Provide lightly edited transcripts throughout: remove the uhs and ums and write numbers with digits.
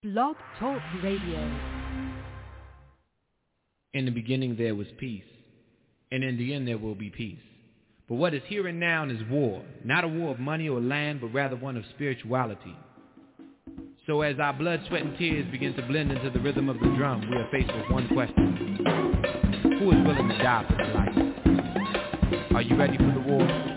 Blog Talk Radio. In the beginning there was peace, and in the end there will be peace. But what is here and now is war, not a war of money or land, but rather one of spirituality. So as our blood, sweat, and tears begin to blend into the rhythm of the drum, we are faced with one question. Who is willing to die for the light? Are you ready for the war?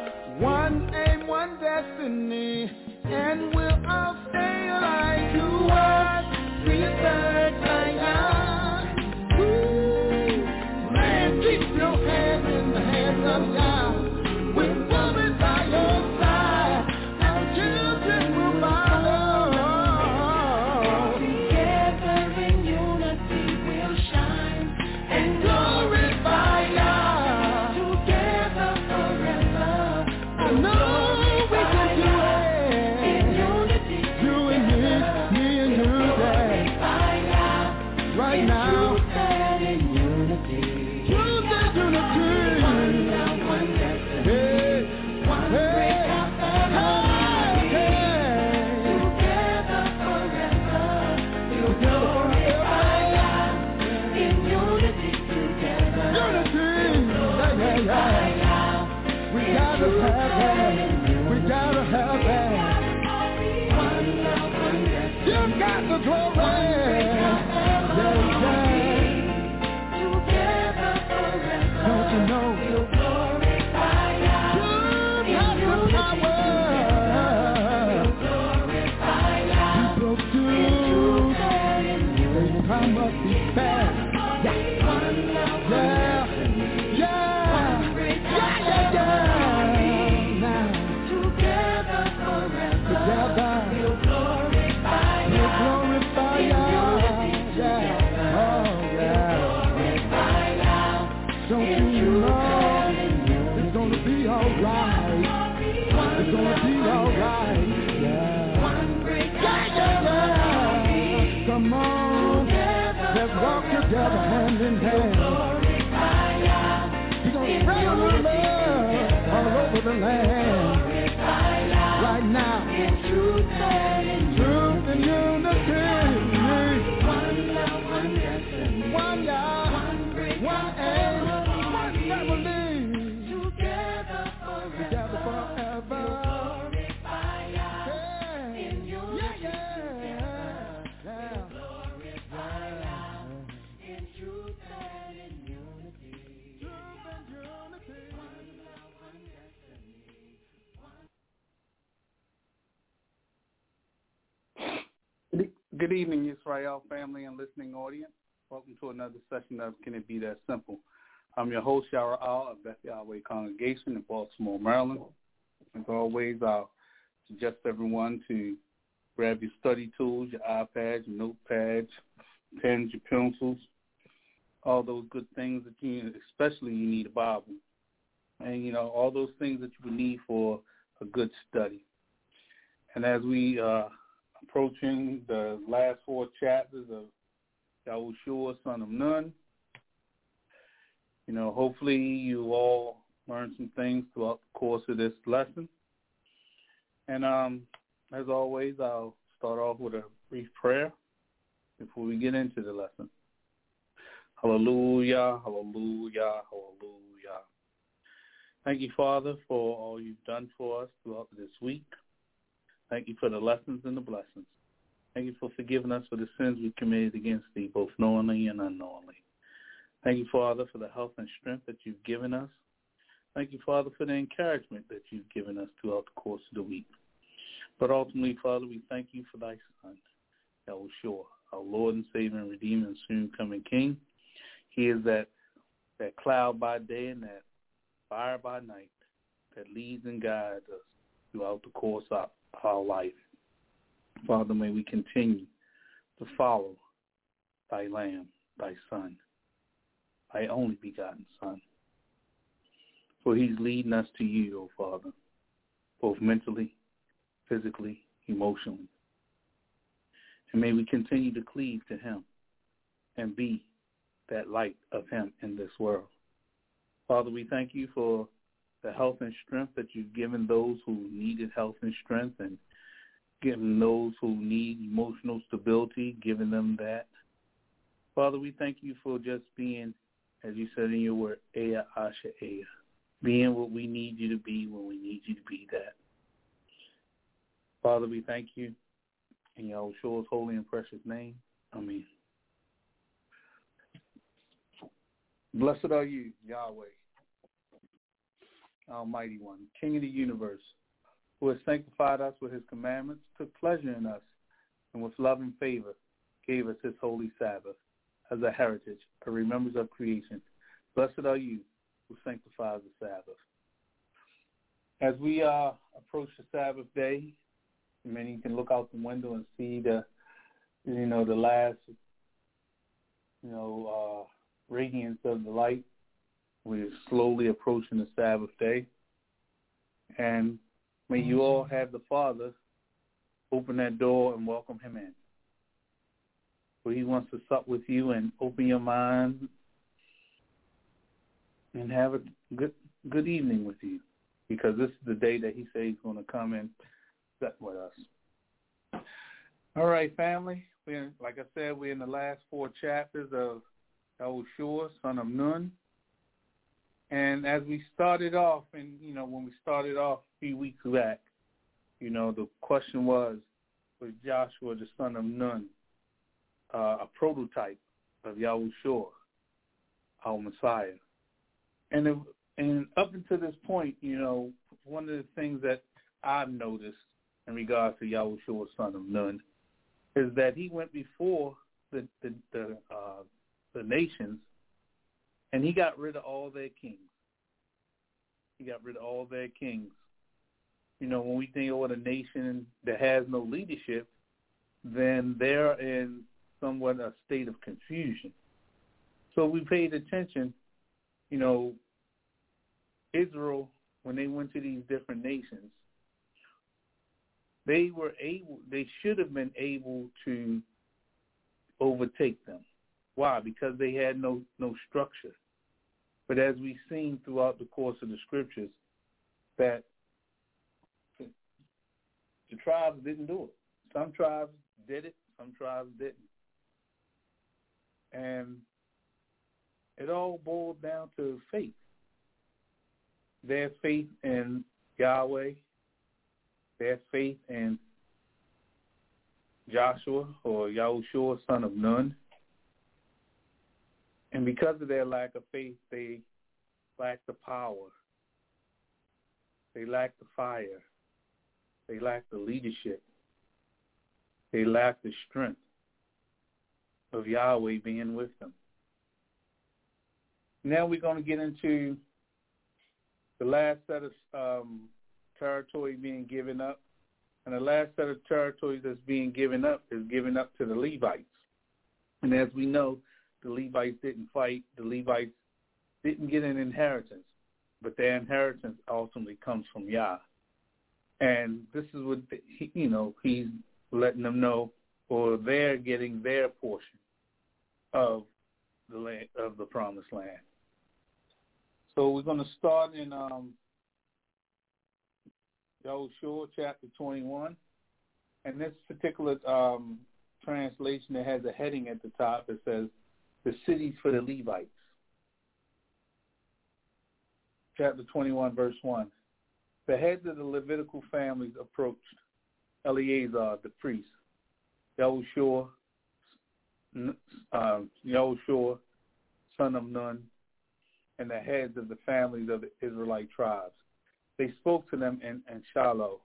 One aim, one destiny, and we'll all stay alive to got the glory. Don't you know? You glorify God. You have the power. You glorify God. You broke through. The time must be fast. Yeah. Now. Together forever. Together. You glorify God. You glorify God. Yeah. Oh, yeah. Don't you know it's gonna be alright? It's gonna be alright. Yeah. Come on, let's walk together hand in hand. He's gonna spread your love all over the land. Right now, truth and unity. One love, one destiny. One God, one aim. Together forever. In unity. In truth and in unity. Truth and unity. One love, one destiny. Good evening, Israel family and listening audience. Welcome to another session of Can It Be That Simple? I'm your host, Yara Al of Beth Yahweh Congregation in Baltimore, Maryland. As always, I'll suggest everyone to grab your study tools, your iPads, your notepads, pens, your pencils, all those good things that you, especially you need a Bible. And, you know, all those things that you would need for a good study. And as we are approaching the last 4 chapters of Yahushua, son of Nun, you know, hopefully you all learned some things throughout the course of this lesson. And as always, I'll start off with a brief prayer before we get into the lesson. Hallelujah, hallelujah, hallelujah. Thank you, Father, for all you've done for us throughout this week. Thank you for the lessons and the blessings. Thank you for forgiving us for the sins we committed against thee, both knowingly and unknowingly. Thank you, Father, for the health and strength that you've given us. Thank you, Father, for the encouragement that you've given us throughout the course of the week. But ultimately, Father, we thank you for thy Son, Yahushua, our Lord and Savior and Redeemer and soon-coming King. He is that cloud by day and that fire by night that leads and guides us throughout the course of our life. Father, may we continue to follow thy Lamb, thy Son, thy only begotten Son. For he's leading us to you, O Father, both mentally, physically, emotionally. And may we continue to cleave to him and be that light of him in this world. Father, we thank you for the health and strength that you've given those who needed health and strength, and given those who need emotional stability, giving them that. Father, we thank you for just being, as you said in your word, Ea Asha Ea, being what we need you to be when we need you to be that. Father, we thank you in Yahushua's holy and precious name. Amen. Blessed are you, Yahweh, Almighty One, King of the universe, who has sanctified us with his commandments, took pleasure in us, and with love and favor gave us his holy Sabbath as a heritage, a remembrance of creation. Blessed are you who sanctifies the Sabbath. As we approach the Sabbath day, many can look out the window and see the last, radiance of the light. We're slowly approaching the Sabbath day. And may you all have the Father open that door and welcome him in. For he wants to sup with you and open your mind and have a good evening with you. Because this is the day that he says he's going to come and sit with us. All right, family. Like I said, we're in the last 4 chapters of Yahushua, son of Nun. And as we started off, when we started off a few weeks back, the question was, with Joshua the son of Nun, a prototype of Yahushua, our Messiah. And up until this point, one of the things that I've noticed in regards to Yahushua son of Nun is that he went before the nations, and he got rid of all their kings. He got rid of all their kings. When we think of a nation that has no leadership, then they're in somewhat a state of confusion. So we paid attention, Israel, when they went to these different nations, they should have been able to overtake them. Why? Because they had no structure. But as we've seen throughout the course of the scriptures, that the tribes didn't do it. Some tribes did it, some tribes didn't. And it all boiled down to faith. Their faith in Yahweh, their faith in Joshua or Yahushua, son of Nun. And because of their lack of faith, they lacked the power. They lacked the fire. They lacked the leadership. They lacked the strength of Yahweh being with them. Now we're going to get into the last set of territory being given up. And the last set of territories that's being given up is given up to the Levites. And as we know, the Levites didn't fight. The Levites didn't get an inheritance. But their inheritance ultimately comes from Yah. And this is what, he's letting them know, or they're getting their portion of the land, of the promised land. So we're going to start in Yahushua chapter 21. And this particular translation, it has a heading at the top. It says, the cities for the Levites. Chapter 21, verse 1. The heads of the Levitical families approached Eleazar, the priest, Yahushua, son of Nun, and the heads of the families of the Israelite tribes. They spoke to them in Shiloh,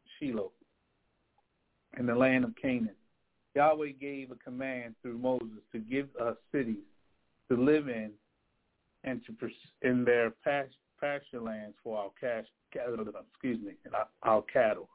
in the land of Canaan. Yahweh gave a command through Moses to give us cities to live in and in their pasture lands for our cattle.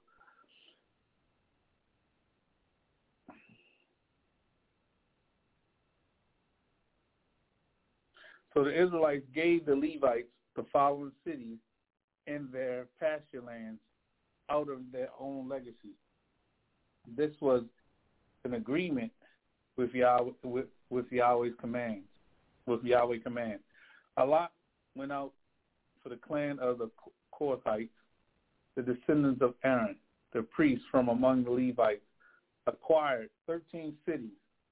So the Israelites gave the Levites the following cities in their pasture lands out of their own legacy. This was an agreement with Yahweh, with Yahweh's commands, with Yahweh command. A lot went out for the clan of the Kohathites, the descendants of Aaron, the priests from among the Levites, acquired 13 cities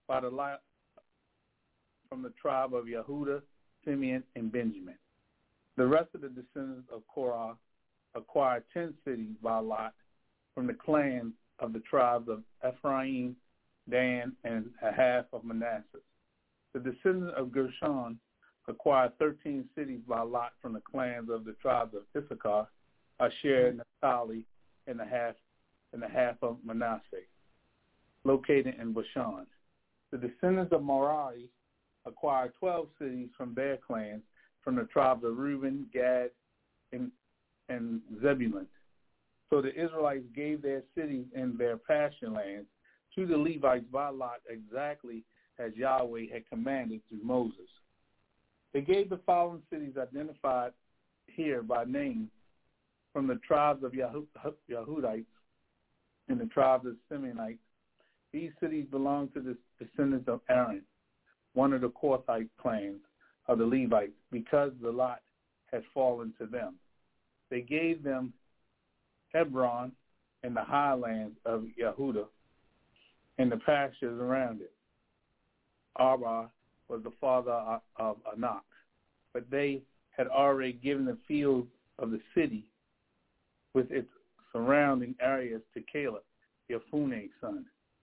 from the tribe of Yehuda, Simeon, and Benjamin. The rest of the descendants of Korah acquired 10 cities by lot from the clans of the tribes of Ephraim, Dan, and a half of Manasseh. The descendants of Gershon acquired 13 cities by lot from the clans of the tribes of Issachar, Asher, Naphtali, and the half of Manasseh, located in Bashan. The descendants of Merari acquired 12 cities from their clans from the tribes of Reuben, Gad, and Zebulun. So the Israelites gave their cities in their pasture lands to the Levites by lot exactly as Yahweh had commanded through Moses. They gave the following cities identified here by name from the tribes of Yehudites and the tribes of Simeonites. These cities belong to the descendants of Aaron, one of the Kohathite clans of the Levites, because the lot had fallen to them. They gave them Hebron and the highlands of Yehuda and the pastures around it. Arba was the father of Anak, but they had already given the field of the city with its surrounding areas to Caleb, Yefune's son,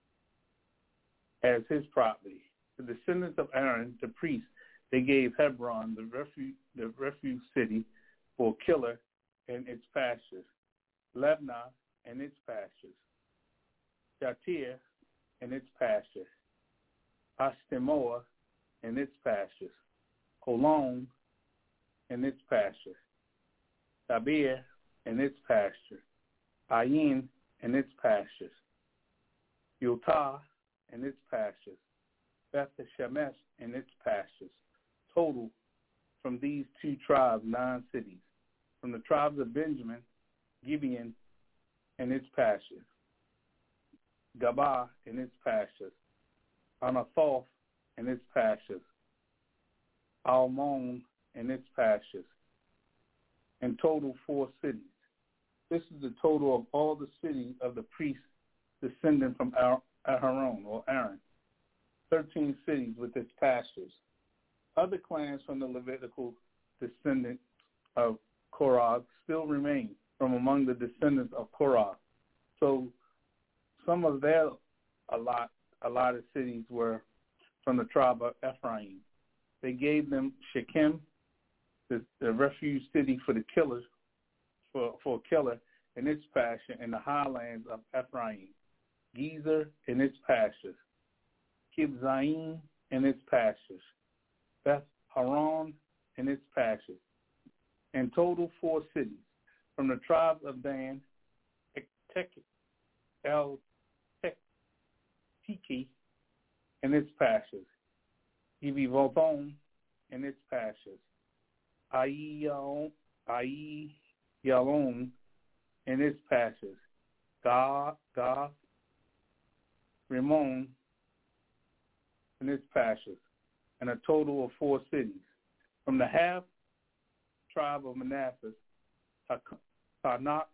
as his property. The descendants of Aaron, the priest, they gave Hebron, the refuge city, for Killer and its pastures, Lebna and its pastures, Jatir and its pastures, Ashtemoa and its pastures, Holon and its pastures, Tabir and its pastures, Ayin and its pastures, Yotah and its pastures, Beth Shemesh and its pastures. Total from these two tribes, 9 cities. From the tribes of Benjamin, Gibeon and its pastures, Gabah and its pastures, Anathoth and its pastures, Almon and its pastures. In total, 4 cities. This is the total of all the cities of the priests descending from Aaron or Aaron. 13 cities with its pastures. Other clans from the Levitical descendants of Korah still remain from among the descendants of Korah. So some of their allotted cities were from the tribe of Ephraim. They gave them Shechem, the refuge city for the killers, for a killer and its pasture in the highlands of Ephraim, Gezer and its pastures, Kibzaim and its pastures, Beth Haran and its pastures. In total, 4 cities. From the tribes of Dan, El Tiki and its pastures, Gibevothon and its pastures, Aiyalon and its pastures, Gath, Rimmon and its pastures, and a total of 4 cities. From the half tribe of Manasseh, Tanakh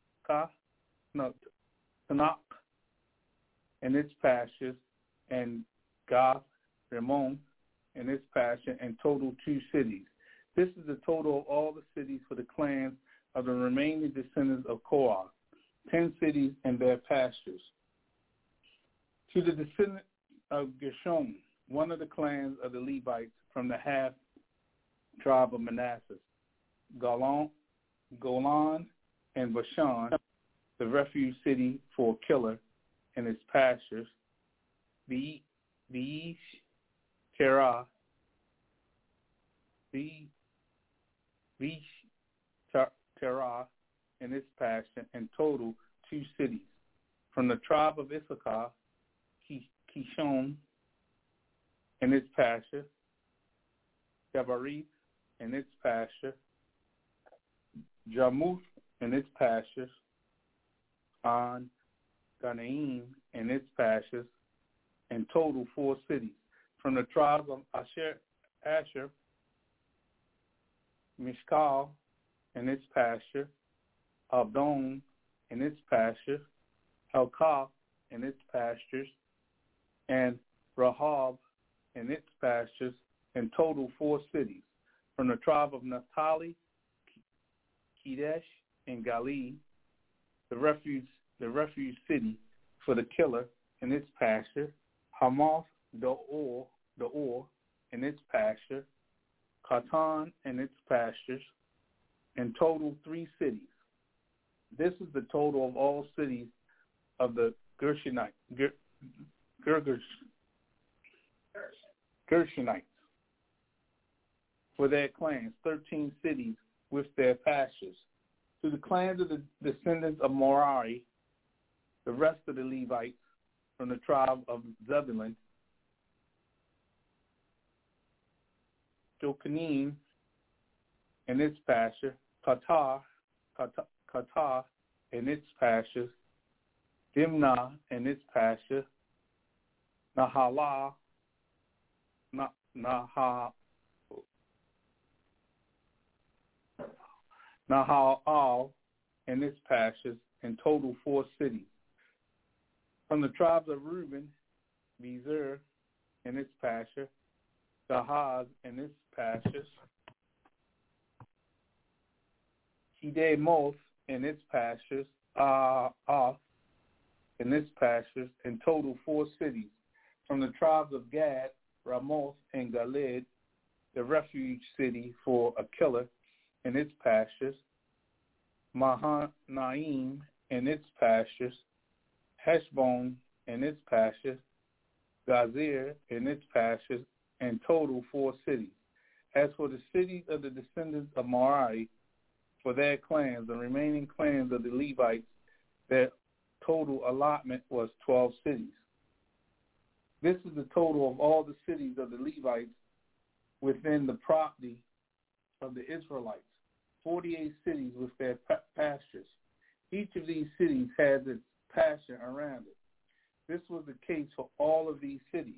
and its pastures, and Gath, Rimmon and its pasture, and total 2 cities. This is the total of all the cities for the clans of the remaining descendants of Korah, 10 cities and their pastures. To the descendants of Gershon, one of the clans of the Levites from the half tribe of Manasseh, Golan and Bashan, the refuge city for Killer and its pastures, Beesh Terah, Terah and its pasture, in total 2 cities. From the tribe of Issachar, Kishon and its pasture, Gabarith and its pasture, Jarmuth and its pastures, On Ganaim and its pastures, in total 4 cities. From the tribes of Asher, Mishkal and its pasture, Abdon and its pasture, Helkah and its pastures, and Rahab and its pastures, in total 4 cities. From the tribe of Naphtali, Kedesh and Gali, the refuge city for the killer and its pasture, Hamath, the Or and its pasture, Katan and its pastures, in total 3 cities. This is the total of all cities of the Gershonites for their clans, 13 cities with their pastures. To the clans of the descendants of Merari, the rest of the Levites from the tribe of Zebulun, Jochanim and its pasture, Qatar and its pastures, Dimnah and its pasture, Nahal and its pastures, in total 4 cities. From the tribes of Reuben, Bezer and its pasture, Gahaz and its pastures, Kedemoth and its pastures, Oth and its pastures, in total 4 cities. From the tribes of Gad, Ramoth, and Galed, the refuge city for Aquila and its pastures, Mahanaim and its pastures, Heshbon and its pastures, Gazer and its pastures, in total 4 cities. As for the cities of the descendants of Merari, for their clans, the remaining clans of the Levites, their total allotment was 12 cities. This is the total of all the cities of the Levites within the property of the Israelites, 48 cities with their pastures. Each of these cities has its pasture around it. This was the case for all of these cities.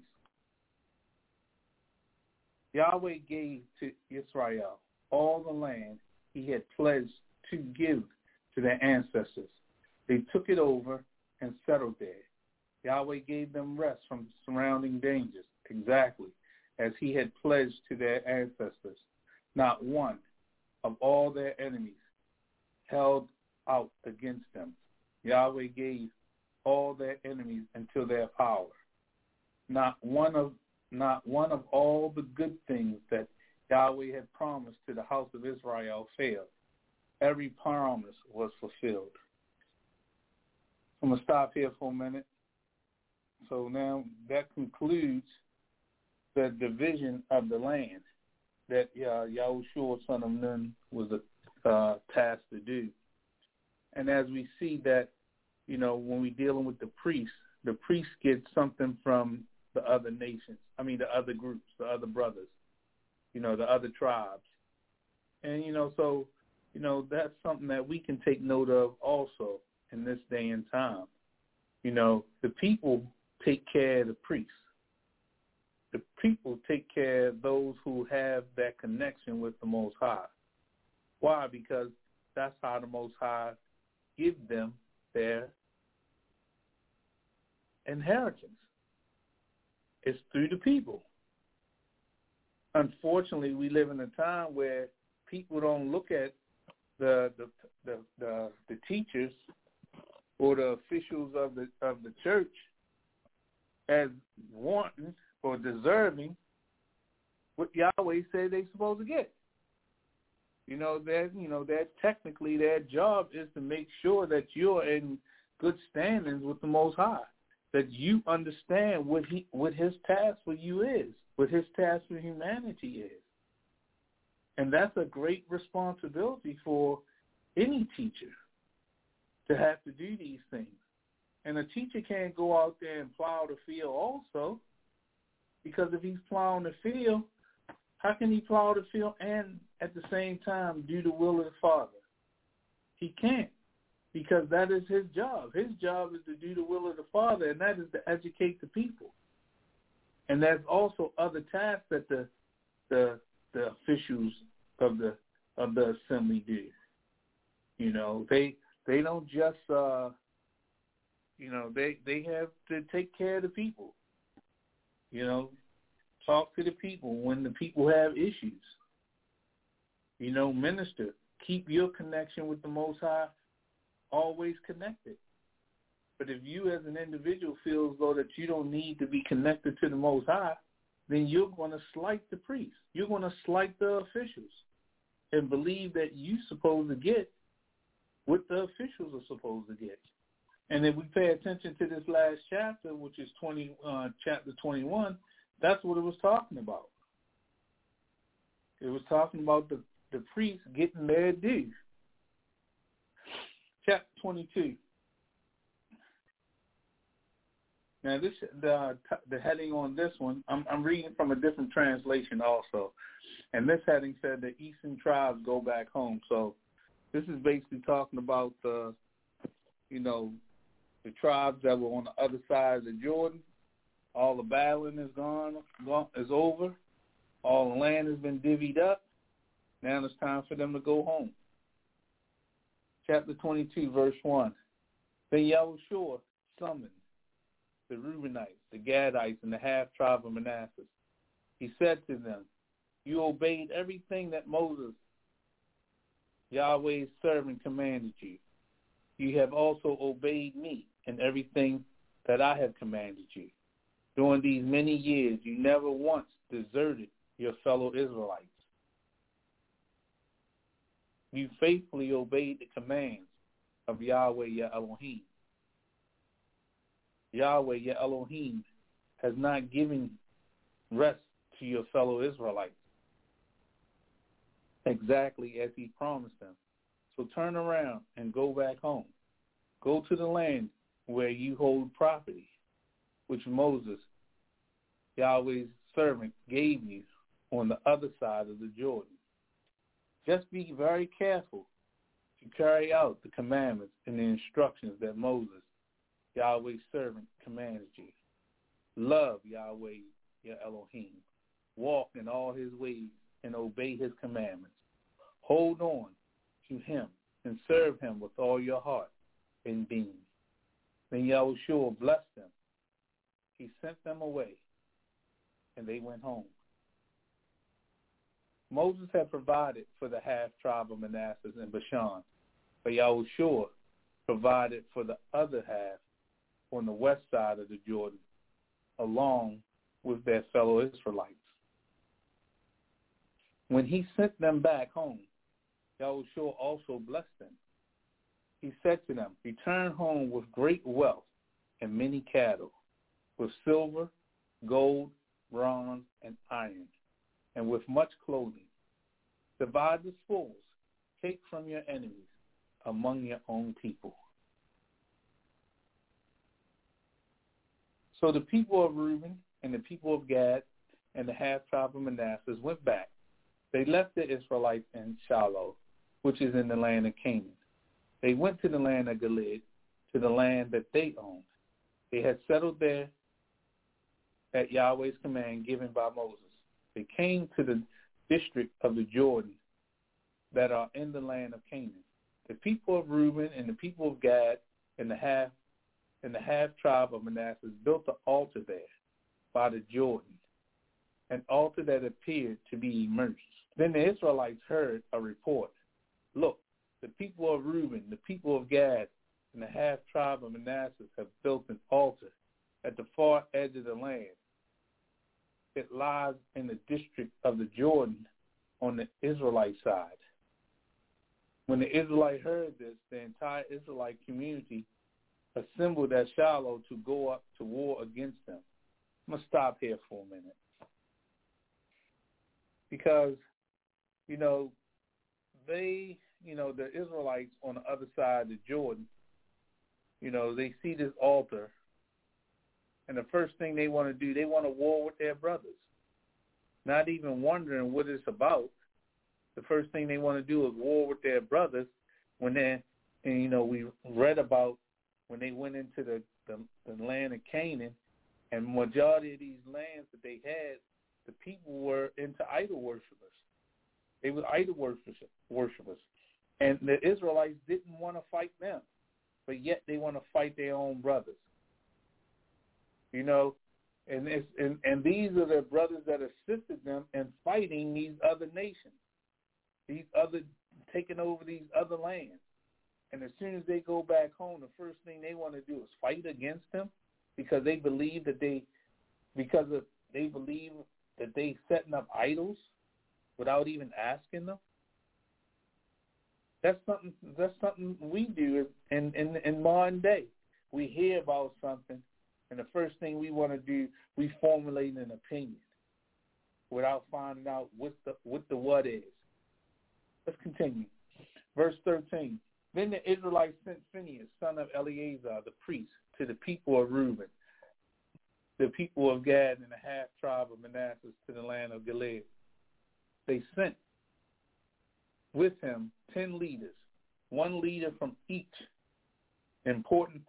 Yahweh gave to Israel all the land he had pledged to give to their ancestors. They took it over and settled there. Yahweh gave them rest from surrounding dangers, exactly as he had pledged to their ancestors. Not one of all their enemies held out against them. Yahweh gave all their enemies into their power. Not one of all the good things that Yahweh had promised to the house of Israel failed. Every promise was fulfilled. I'm going to stop here for a minute. So now that concludes the division of the land that Yahushua, son of Nun, was tasked to do. And as we see that, when we're dealing with the priests get something from the other nations, the other groups, the other brothers, the other tribes. And, so, that's something that we can take note of also in this day and time. The people take care of the priests. The people take care of those who have that connection with the Most High. Why? Because that's how the Most High gives them their inheritance. It's through the people. Unfortunately, we live in a time where people don't look at the teachers or the officials of the church as wanting or deserving what Yahweh said they're supposed to get. That technically their job is to make sure that you're in good standings with the Most High, that you understand what his task for you is, what his task for humanity is. And that's a great responsibility for any teacher to have to do these things. And a teacher can't go out there and plow the field also, because if he's plowing the field, how can he plow the field and at the same time do the will of the Father? He can't, because that is his job. His job is to do the will of the Father, and that is to educate the people. And there's also other tasks that the officials of the assembly do. They don't just they have to take care of the people. Talk to the people when the people have issues. Minister. Keep your connection with the Most High always connected. But if you as an individual feel as though that you don't need to be connected to the Most High, then you're going to slight the priests. You're going to slight the officials and believe that you're supposed to get what the officials are supposed to get. And if we pay attention to this last chapter, which is chapter 21, that's what it was talking about. It was talking about the priests getting their due. Chapter 22. Now, the heading on this one, I'm reading from a different translation also. And this heading said the eastern tribes go back home. So this is basically talking about the tribes that were on the other side of the Jordan. All the battling is is over. All the land has been divvied up. Now it's time for them to go home. Chapter 22, verse 1. Then Yahushua summoned the Reubenites, the Gadites, and the half-tribe of Manasseh. He said to them, you obeyed everything that Moses, Yahweh's servant, commanded you. You have also obeyed me, in everything that I have commanded you. During these many years, you never once deserted your fellow Israelites. You faithfully obeyed the commands of Yahweh, your Elohim. Yahweh, your Elohim, has not given rest to your fellow Israelites, exactly as he promised them. So turn around and go back home. Go to the land where you hold property, which Moses, Yahweh's servant, gave you on the other side of the Jordan. Just be very careful to carry out the commandments and the instructions that Moses, Yahweh's servant, commanded you. Love Yahweh, your Elohim. Walk in all his ways and obey his commandments. Hold on to him and serve him with all your heart and being. Then Yahushua blessed them. He sent them away, and they went home. Moses had provided for the half-tribe of Manasseh and Bashan, but Yahushua provided for the other half on the west side of the Jordan, along with their fellow Israelites. When he sent them back home, Yahushua also blessed them. He said to them, return home with great wealth and many cattle, with silver, gold, bronze, and iron, and with much clothing. Divide the spoils, take from your enemies among your own people. So the people of Reuben and the people of Gad and the half-tribe of Manasseh went back. They left the Israelites in Shiloh, which is in the land of Canaan. They went to the land of Gilead, to the land that they owned. They had settled there at Yahweh's command given by Moses. They came to the district of the Jordan that are in the land of Canaan. The people of Reuben and the people of Gad and the half-tribe of Manasseh built an altar there by the Jordan, an altar that appeared to be immersed. Then the Israelites heard a report. Look, the people of Reuben, the people of Gad, and the half-tribe of Manasseh have built an altar at the far edge of the land. It lies in the district of the Jordan on the Israelite side. When the Israelites heard this, the entire Israelite community assembled at Shiloh to go up to war against them. I'm going to stop here for a minute. Because, the Israelites on the other side of the Jordan, they see this altar, and the first thing they want to do, they want to war with their brothers. Not even wondering what it's about. The first thing they want to do is war with their brothers when we read about when they went into the land of Canaan, and majority of these lands that they had, the people were into idol worshipers. They were idol worshipers. And the Israelites didn't want to fight them, but yet they want to fight their own brothers. And these are the brothers that assisted them in fighting these other nations, taking over these other lands. And as soon as they go back home, the first thing they want to do is fight against them because they believe that they setting up idols without even asking them. That's something we do in modern day. We hear about something, and the first thing we want to do, we formulate an opinion without finding out what is. Let's continue. Verse 13. Then the Israelites sent Phinehas, son of Eleazar, the priest, to the people of Reuben, the people of Gad, and the half-tribe of Manasseh to the land of Gilead. They sent with him 10 leaders, one leader from each important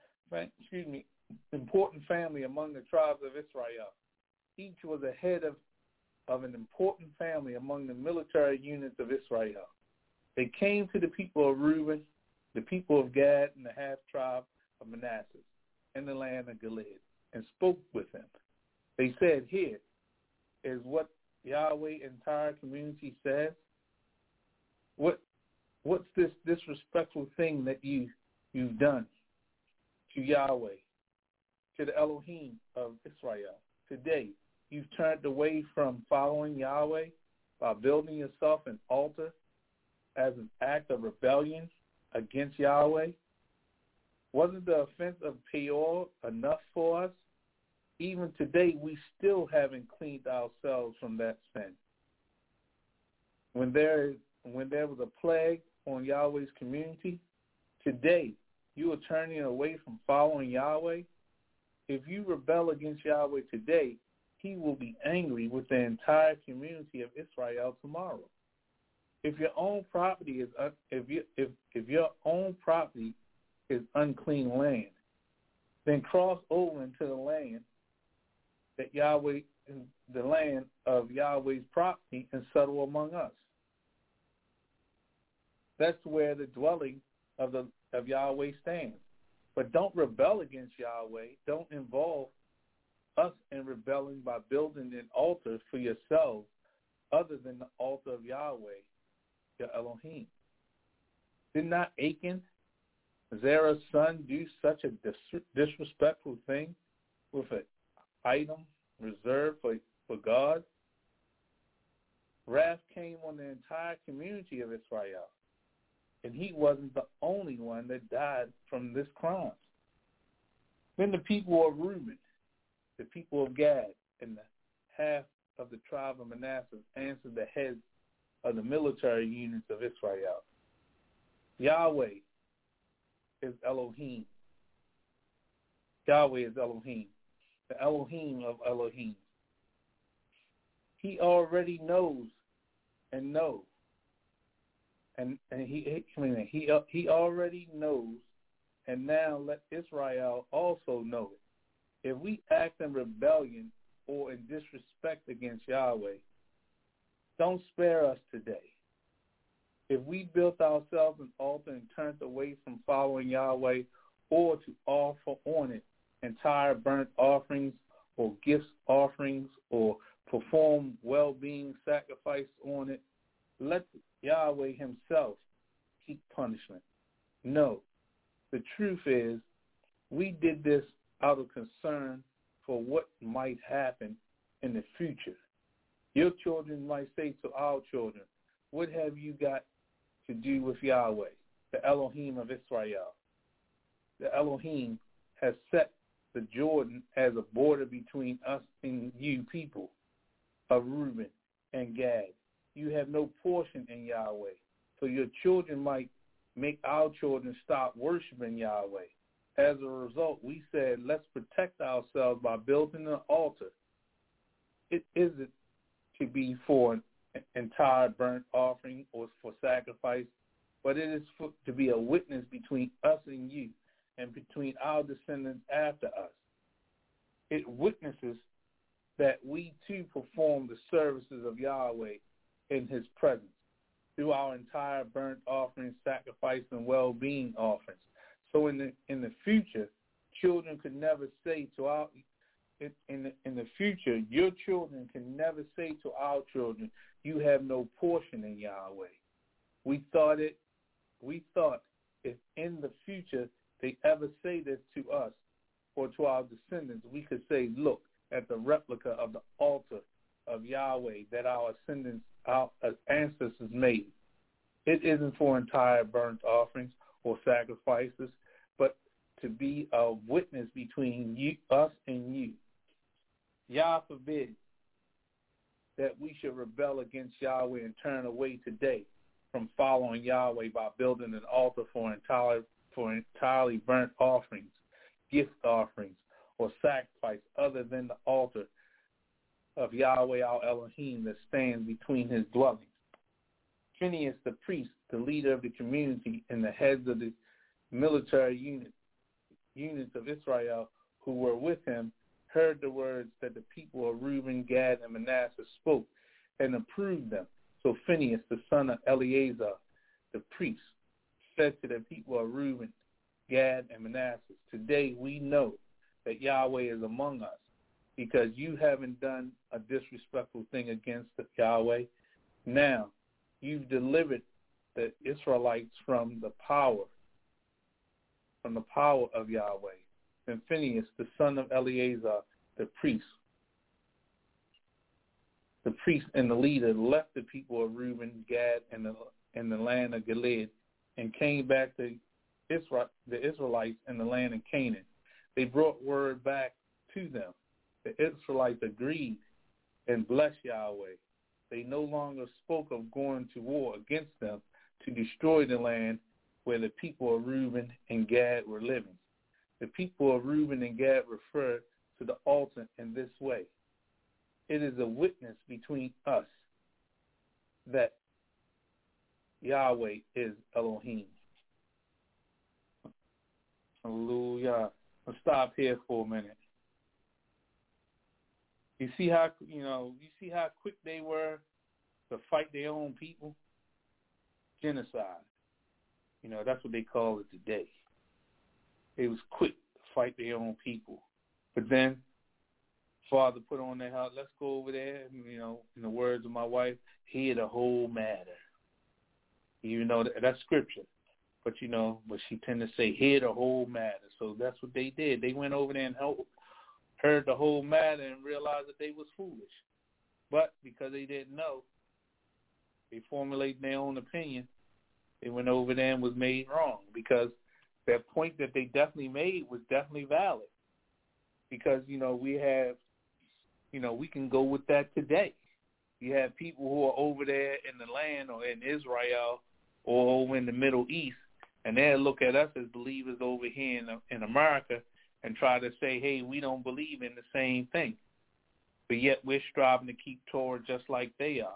family among the tribes of Israel. Each was a head of an important family among the military units of Israel. They came to the people of Reuben, the people of Gad, and the half-tribe of Manasseh in the land of Gilead, and spoke with them. They said, here is what Yahweh's entire community says. What's this disrespectful thing that you've done to Yahweh, to the Elohim of Israel. Today, you've turned away from following Yahweh by building yourself an altar as an act of rebellion against Yahweh. Wasn't the offense of Peor enough for us? Even today, we still haven't cleaned ourselves from that sin. When there was a plague on Yahweh's community, today you are turning away from following Yahweh. If you rebel against Yahweh today, he will be angry with the entire community of Israel tomorrow. If your own property is if your own property is unclean land, then cross over into the land that Yahweh, the land of Yahweh's property, and settle among us. That's where the dwelling of Yahweh stands. But don't rebel against Yahweh. Don't involve us in rebelling by building an altar for yourselves other than the altar of Yahweh, your Elohim. Did not Achan, Zerah's son, do such a disrespectful thing with an item reserved for God? Wrath came on the entire community of Israel, and he wasn't the only one that died from this crime. Then the people of Reuben, the people of Gad, and the half of the tribe of Manasseh answered the heads of the military units of Israel. Yahweh is Elohim. Yahweh is Elohim, the Elohim of Elohim. He already knows and knows. And he already knows, and now let Israel also know it. If we act in rebellion or in disrespect against Yahweh, don't spare us today. If we built ourselves an altar and turned away from following Yahweh, or to offer on it entire burnt offerings or gifts offerings, or perform well-being sacrifice on it, let Yahweh himself keep punishment. No, the truth is, we did this out of concern for what might happen in the future. Your children might say to our children, what have you got to do with Yahweh, the Elohim of Israel? The Elohim has set the Jordan as a border between us and you people of Reuben and Gad. You have no portion in Yahweh. So your children might make our children stop worshiping Yahweh. As a result, we said, let's protect ourselves by building an altar. It isn't to be for an entire burnt offering or for sacrifice, but it is to be a witness between us and you and between our descendants after us. It witnesses that we too perform the services of Yahweh in his presence through our entire burnt offerings, sacrifice, and well-being offerings. So in the future, children could never say to our in the future, your children can never say to our children, you have no portion in Yahweh. We thought if in the future they ever say this to us or to our descendants, we could say, look at the replica of the altar of Yahweh that our ancestors made. It isn't for entire burnt offerings or sacrifices, but to be a witness between us and you. Yah forbid that we should rebel against Yahweh and turn away today from following Yahweh by building an altar for entirely burnt offerings, gift offerings, or sacrifice other than the altar of Yahweh our Elohim that stands between his dwellings. Phinehas the priest, the leader of the community, and the heads of the military units of Israel who were with him heard the words that the people of Reuben, Gad, and Manasseh spoke and approved them. So Phinehas, the son of Eleazar, the priest, said to the people of Reuben, Gad, and Manasseh, today we know that Yahweh is among us, because you haven't done a disrespectful thing against Yahweh. Now, you've delivered the Israelites from the power of Yahweh. and Phinehas, the son of Eleazar, the priest. The priest and the leader left the people of Reuben, Gad, and the land of Gilead, and came back to the Israelites in the land of Canaan. They brought word back to them. The Israelites agreed and blessed Yahweh. They no longer spoke of going to war against them to destroy the land where the people of Reuben and Gad were living. The people of Reuben and Gad refer to the altar in this way. It is a witness between us that Yahweh is Elohim. Hallelujah. Let's stop here for a minute. You see how quick they were to fight their own people? Genocide. That's what they call it today. They was quick to fight their own people. But then Father put on their heart, let's go over there, in the words of my wife, hear the whole matter. Even though that's scripture. But she tended to say, hear the whole matter. So that's what they did. They went over there and heard the whole matter and realized that they was foolish. But because they didn't know, they formulated their own opinion. They went over there and was made wrong because that point that they definitely made was definitely valid. Because, we have, we can go with that today. You have people who are over there in the land or in Israel or over in the Middle East, and they'll look at us as believers over here in America and try to say, hey, we don't believe in the same thing. But yet we're striving to keep Torah just like they are.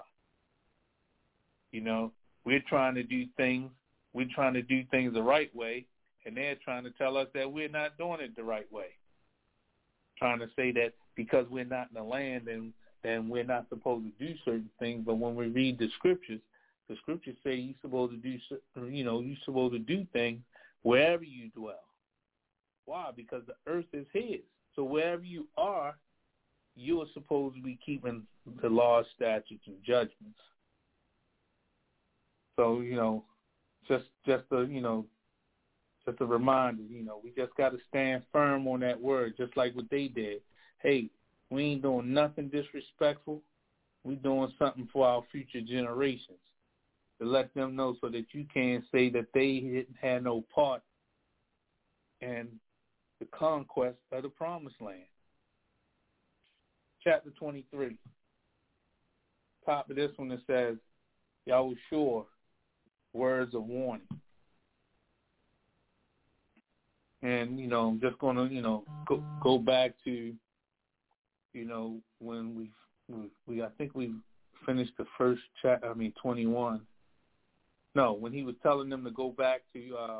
We're trying to do things the right way, and they're trying to tell us that we're not doing it the right way. Trying to say that because we're not in the land, then we're not supposed to do certain things. But when we read the scriptures say you're supposed to do things wherever you dwell. Why? Because the earth is His. So wherever you are, you are supposed to be keeping the laws, statutes, and judgments. So just a reminder, we just got to stand firm on that word, just like what they did. Hey, we ain't doing nothing disrespectful. We doing something for our future generations to let them know so that you can't say that they didn't have no part in the conquest of the promised land. Chapter 23. Top of this one, it says, Yahushua, words of warning. And, I'm just going to, go back to, when I think we finished the first chapter, 21. No, when he was telling them to go back to,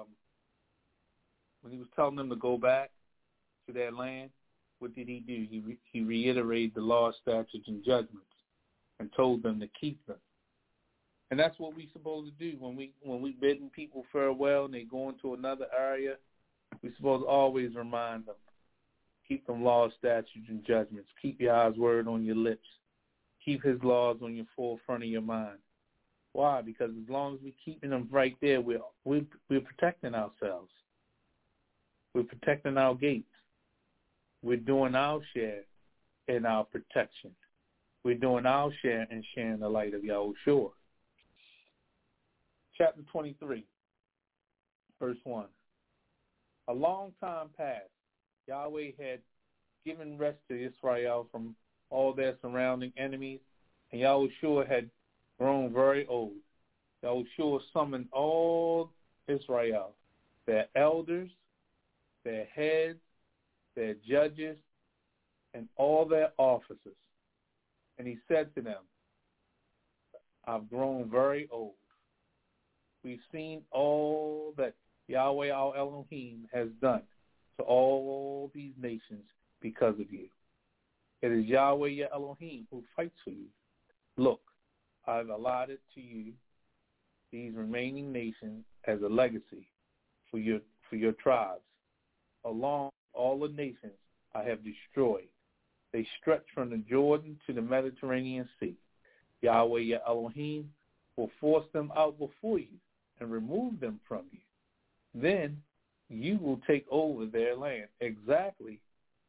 their land, what did he do? He reiterated the law, statutes, and judgments and told them to keep them. And that's what we're supposed to do when we bidding people farewell and they go into another area. We're supposed to always remind them, keep them laws, statutes, and judgments. Keep Yah's word on your lips. Keep His laws on your forefront of your mind. Why? Because as long as we're keeping them right there, we're protecting ourselves. We're protecting our gates. We're doing our share in our protection. We're doing our share in sharing the light of Yahushua. Chapter 23, verse 1. A long time passed. Yahweh had given rest to Israel from all their surrounding enemies, and Yahushua had grown very old. Yahushua summoned all Israel, their elders, their heads, their judges, and all their officers. And he said to them, I've grown very old. We've seen all that Yahweh our Elohim has done to all these nations because of you. It is Yahweh your Elohim who fights for you. Look, I've allotted to you these remaining nations as a legacy for your tribes. Along all the nations I have destroyed. They stretch from the Jordan to the Mediterranean Sea. Yahweh your Elohim will force them out before you and remove them from you. Then you will take over their land, exactly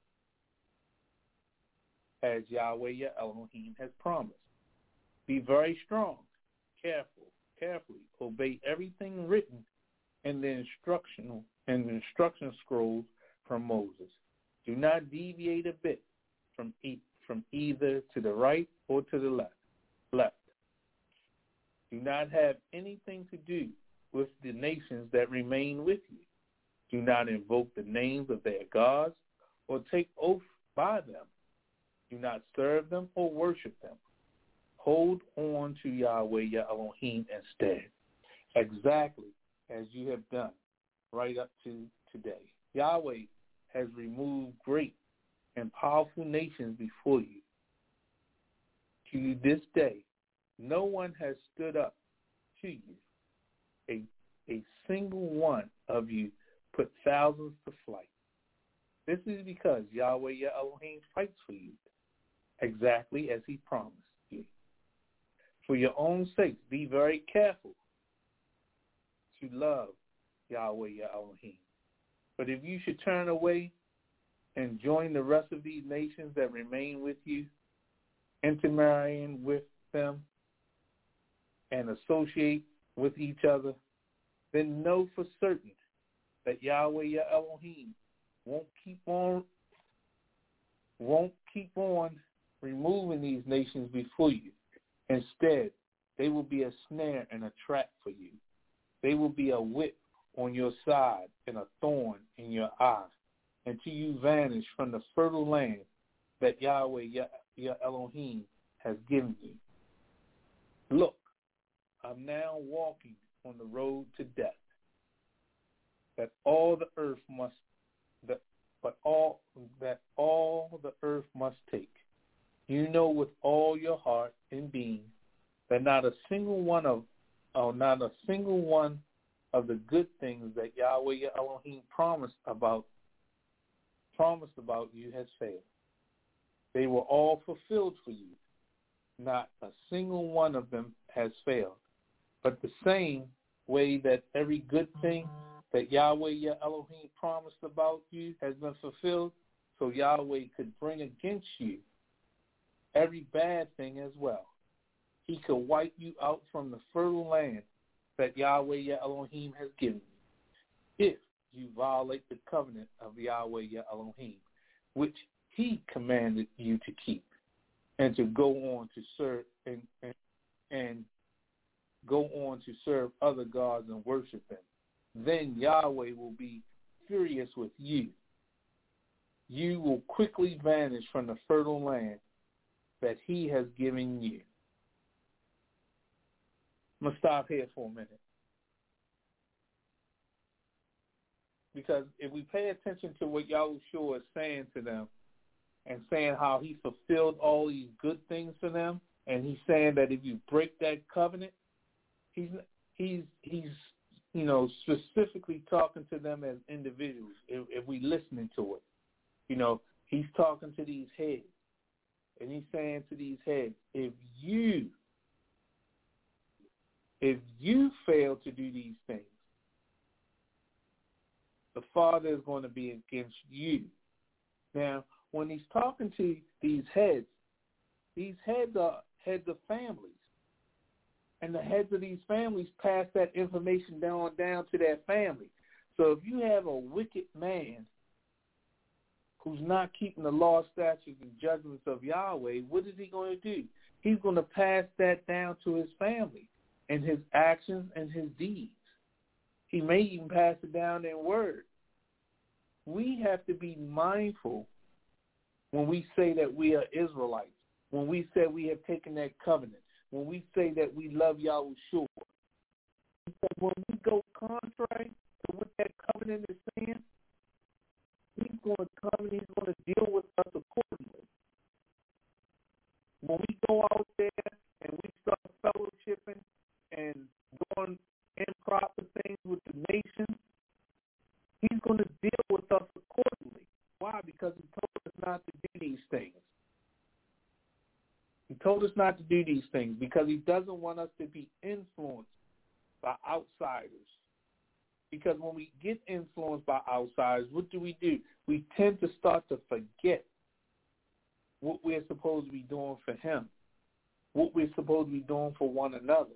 as Yahweh your Elohim has promised. Be very strong, carefully obey everything written in the instruction scrolls from Moses. Do not deviate a bit from either to the right or to the left. Do not have anything to do with the nations that remain with you. Do not invoke the names of their gods or take oath by them. Do not serve them or worship them. Hold on to Yahweh your Elohim instead, exactly as you have done right up to today. Yahweh has removed great and powerful nations before you. To this day, no one has stood up to you. A single one of you put thousands to flight. This is because Yahweh your Elohim fights for you, exactly as he promised you. For your own sake, be very careful to love Yahweh your Elohim. But if you should turn away and join the rest of these nations that remain with you, intermarrying with them and associate with each other, then know for certain that Yahweh your Elohim won't keep on removing these nations before you. Instead, they will be a snare and a trap for you. They will be a whip on your side and a thorn in your eye, until you vanish from the fertile land that Yahweh your Elohim has given you. Look, I'm now walking on the road to death, that all the earth must take. You know with all your heart and being that not a single one of the good things that Yahweh your Elohim promised about you has failed. They were all fulfilled for you. Not a single one of them has failed. But the same way that every good thing that Yahweh your Elohim promised about you has been fulfilled, so Yahweh could bring against you every bad thing as well. He could wipe you out from the fertile land that Yahweh your Elohim has given you, if you violate the covenant of Yahweh your Elohim, which he commanded you to keep, and to go on to serve and go on to serve other gods and worship them. Then Yahweh will be furious with you. You will quickly vanish from the fertile land that he has given you. I'm going to stop here for a minute. Because if we pay attention to what Yahushua is saying to them and saying how he fulfilled all these good things for them, and he's saying that if you break that covenant, he's specifically talking to them as individuals. If we listening to it, he's talking to these heads, and he's saying to these heads, if you fail to do these things, the Father is going to be against you. Now, when he's talking to these heads are heads of families. And the heads of these families pass that information down to their family. So if you have a wicked man who's not keeping the law, statutes, and judgments of Yahweh, what is he going to do? He's going to pass that down to his family and his actions and his deeds. He may even pass it down in word. We have to be mindful when we say that we are Israelites, when we say we have taken that covenant, when we say that we love Yahushua. When we go contrary to what that covenant is saying, he's going to come and he's going to deal with us accordingly. When we go out there and we start fellowshipping and doing improper things with the nation, he's going to deal with us accordingly. Why? Because he told us not to do these things. He told us not to do these things because he doesn't want us to be influenced by outsiders. Because when we get influenced by outsiders, what do? We tend to start to forget what we're supposed to be doing for him, what we're supposed to be doing for one another.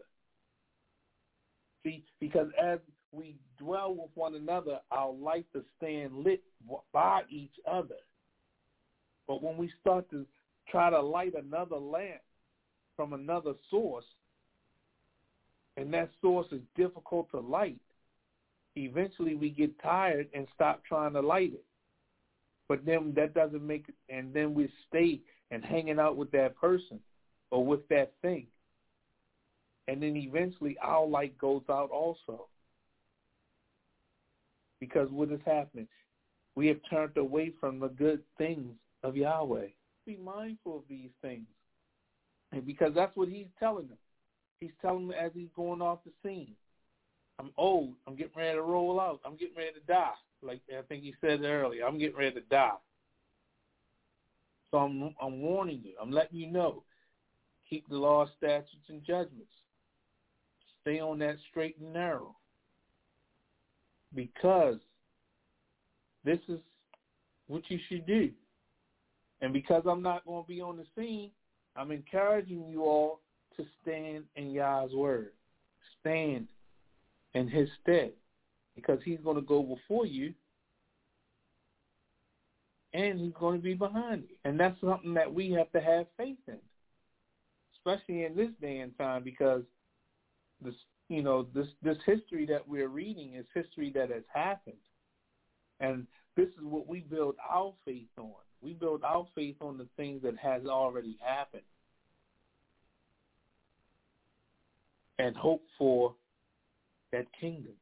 See, because as we dwell with one another, our light to stand lit by each other. But when we start to try to light another lamp from another source, and that source is difficult to light, eventually we get tired and stop trying to light it. But then that doesn't make it, and then we stay and hanging out with that person or with that thing. And then eventually our light goes out also. Because what is happening? We have turned away from the good things of Yahweh. Be mindful of these things. And because that's what he's telling them. He's telling them as he's going off the scene. I'm old. I'm getting ready to roll out. I'm getting ready to die. Like I think he said earlier, I'm getting ready to die. So I'm warning you. I'm letting you know. Keep the law, statutes, and judgments. Stay on that straight and narrow. Because this is what you should do. And because I'm not going to be on the scene, I'm encouraging you all to stand in Yah's word. Stand in his stead. Because he's going to go before you and he's going to be behind you. And that's something that we have to have faith in. Especially in this day and time, because this history that we're reading is history that has happened. And this is what we build our faith on. We build our faith on the things that has already happened. And hope for that kingdom.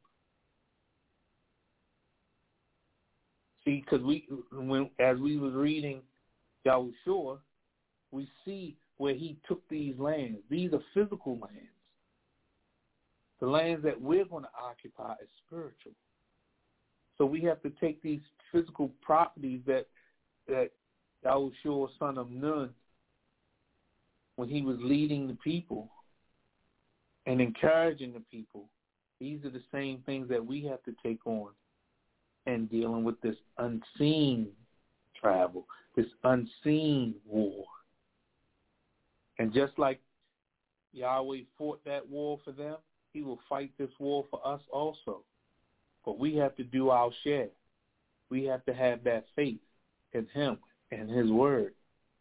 See, because as we was reading Yahushua, we see where he took these lands. These are physical lands. The lands that we're going to occupy is spiritual. So we have to take these physical properties that Yahushua, son of Nun, when he was leading the people and encouraging the people, these are the same things that we have to take on and dealing with this unseen travel, this unseen war. And just like Yahweh fought that war for them, he will fight this war for us also. But we have to do our share. We have to have that faith in him and his word.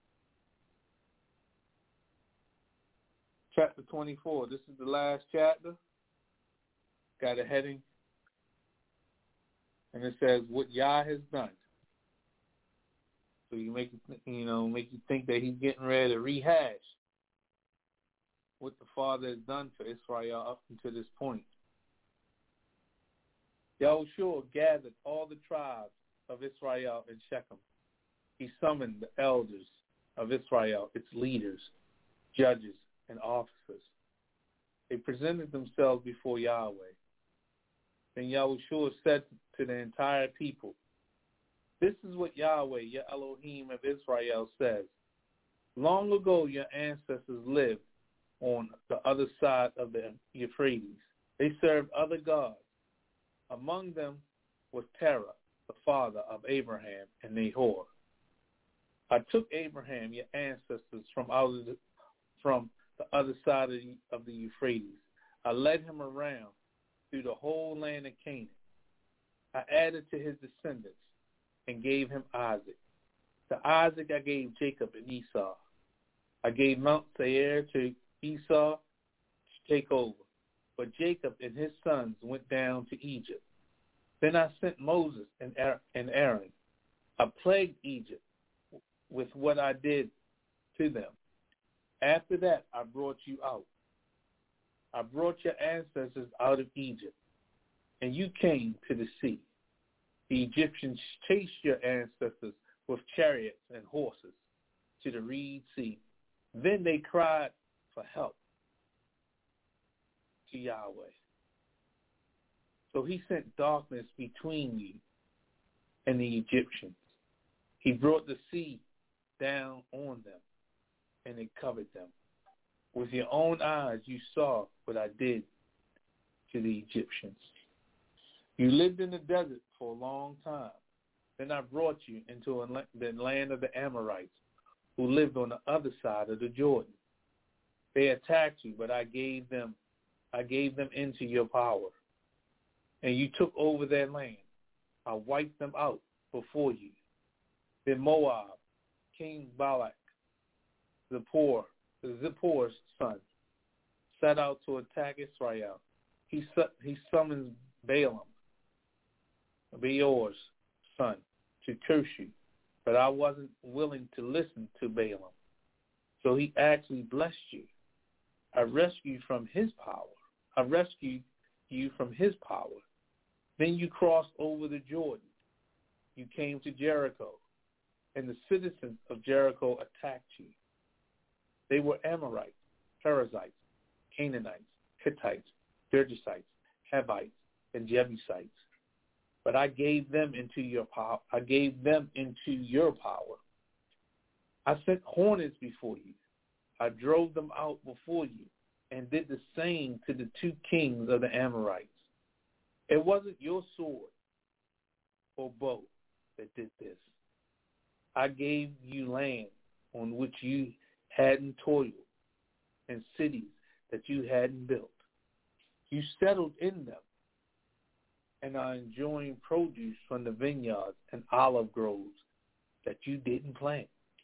Chapter 24. This is the last chapter. Got a heading. And it says, what Yah has done. So you make you think that he's getting ready to rehash what the Father has done for Israel up until this point. Yahushua gathered all the tribes of Israel in Shechem. He summoned the elders of Israel, its leaders, judges, and officers. They presented themselves before Yahweh. Then Yahushua said to the entire people, this is what Yahweh, your Elohim of Israel, says. Long ago your ancestors lived on the other side of the Euphrates. They served other gods. Among them was Terah, the father of Abraham and Nahor. I took Abraham, your ancestors, from the other side of the Euphrates. I led him around through the whole land of Canaan. I added to his descendants and gave him Isaac. To Isaac I gave Jacob and Esau. I gave Mount Seir to Esau to take over. But Jacob and his sons went down to Egypt. Then I sent Moses and Aaron. I plagued Egypt with what I did to them. After that, I brought you out. I brought your ancestors out of Egypt, and you came to the sea. The Egyptians chased your ancestors with chariots and horses to the Reed Sea. Then they cried for help to Yahweh. So he sent darkness between you and the Egyptians. He brought the sea down on them, and it covered them. With your own eyes you saw what I did to the Egyptians. You lived in the desert for a long time. Then I brought you into the land of the Amorites, who lived on the other side of the Jordan. They attacked you, but I gave them into your power, and you took over their land. I wiped them out before you. Then Moab, King Balak, Zippor's son, set out to attack Israel. He summons Balaam, Beor's son, to curse you, but I wasn't willing to listen to Balaam. So he actually blessed you. I rescued you from his power. Then you crossed over the Jordan. You came to Jericho, and the citizens of Jericho attacked you. They were Amorites, Perizzites, Canaanites, Hittites, Girgashites, Hivites, and Jebusites. But I gave them into your power. I sent hornets before you. I drove them out before you and did the same to the 2 kings of the Amorites. It wasn't your sword or bow that did this. I gave you land on which you hadn't toiled and cities that you hadn't built. You settled in them and are enjoying produce from the vineyards and olive groves that you didn't plant.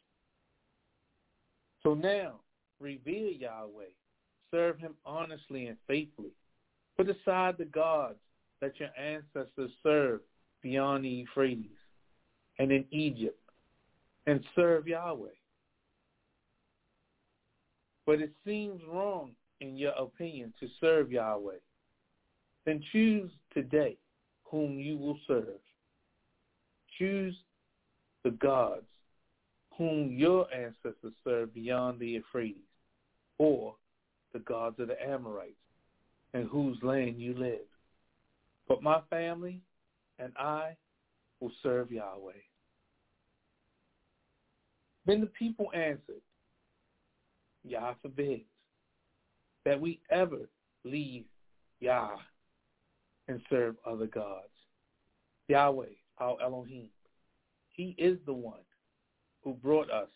So now, revere Yahweh. Serve him honestly and faithfully. Put aside the gods that your ancestors served beyond the Euphrates and in Egypt, and serve Yahweh. But it seems wrong, in your opinion, to serve Yahweh. Then choose today whom you will serve. Choose the gods whom your ancestors served beyond the Euphrates, or the gods of the Amorites, in whose land you live. But my family and I will serve Yahweh. Then the people answered, Yah forbids that we ever leave Yah and serve other gods. Yahweh, our Elohim, he is the one who brought us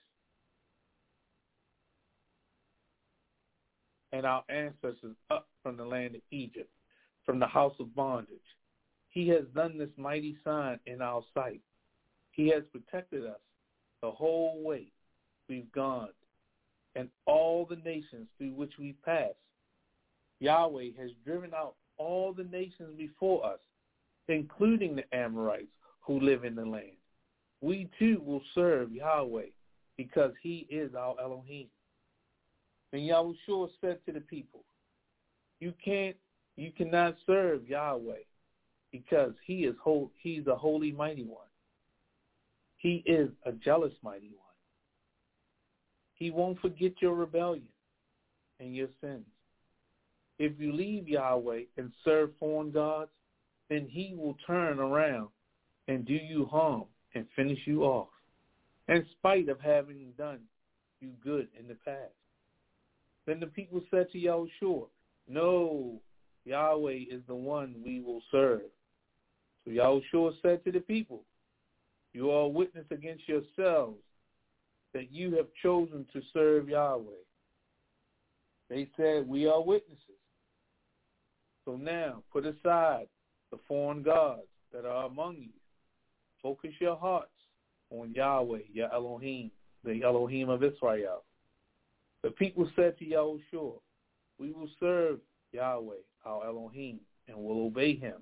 and our ancestors up from the land of Egypt, from the house of bondage. He has done this mighty sign in our sight. He has protected us the whole way we've gone and all the nations through which we've passed. Yahweh has driven out all the nations before us, including the Amorites who live in the land. We too will serve Yahweh because he is our Elohim. And Yahushua said to the people, you cannot serve Yahweh because he's a holy mighty one. He is a jealous mighty one. He won't forget your rebellion and your sins. If you leave Yahweh and serve foreign gods, then he will turn around and do you harm and finish you off, in spite of having done you good in the past. Then the people said to Yahushua, no, Yahweh is the one we will serve. So Yahushua said to the people, you are a witness against yourselves that you have chosen to serve Yahweh. They said, we are witnesses. So now put aside the foreign gods that are among you. Focus your hearts on Yahweh, your Elohim, the Elohim of Israel. The people said to Yahushua, we will serve Yahweh, our Elohim, and will obey him.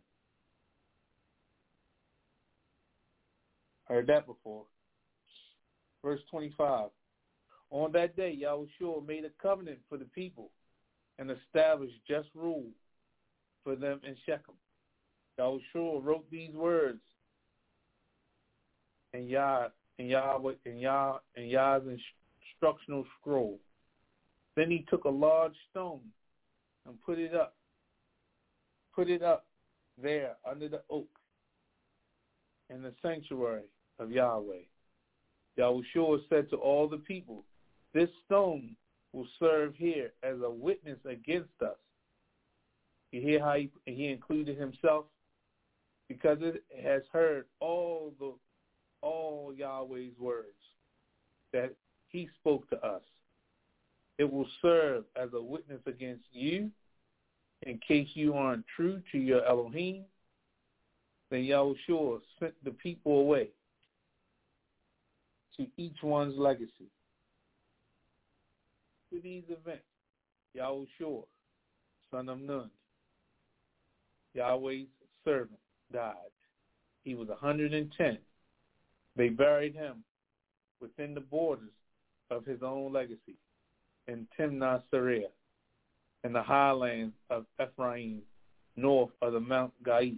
Heard that before. Verse 25. On that day, Yahushua made a covenant for the people and established just rule for them in Shechem. Yahushua wrote these words in Yah's instructional scroll. Then he took a large stone and put it up there under the oak in the sanctuary of Yahweh. Yahushua said to all the people, this stone will serve here as a witness against us. You hear how he included himself? because it has heard all Yahweh's words that he spoke to us. It will serve as a witness against you in case you aren't true to your Elohim. Then Yahushua sent the people away to each one's legacy. To these events, Yahushua, son of Nun, Yahweh's servant, died. He was 110. They buried him within the borders of his own legacy in Timnath Serah, in the highlands of Ephraim, north of the Mount Gaish.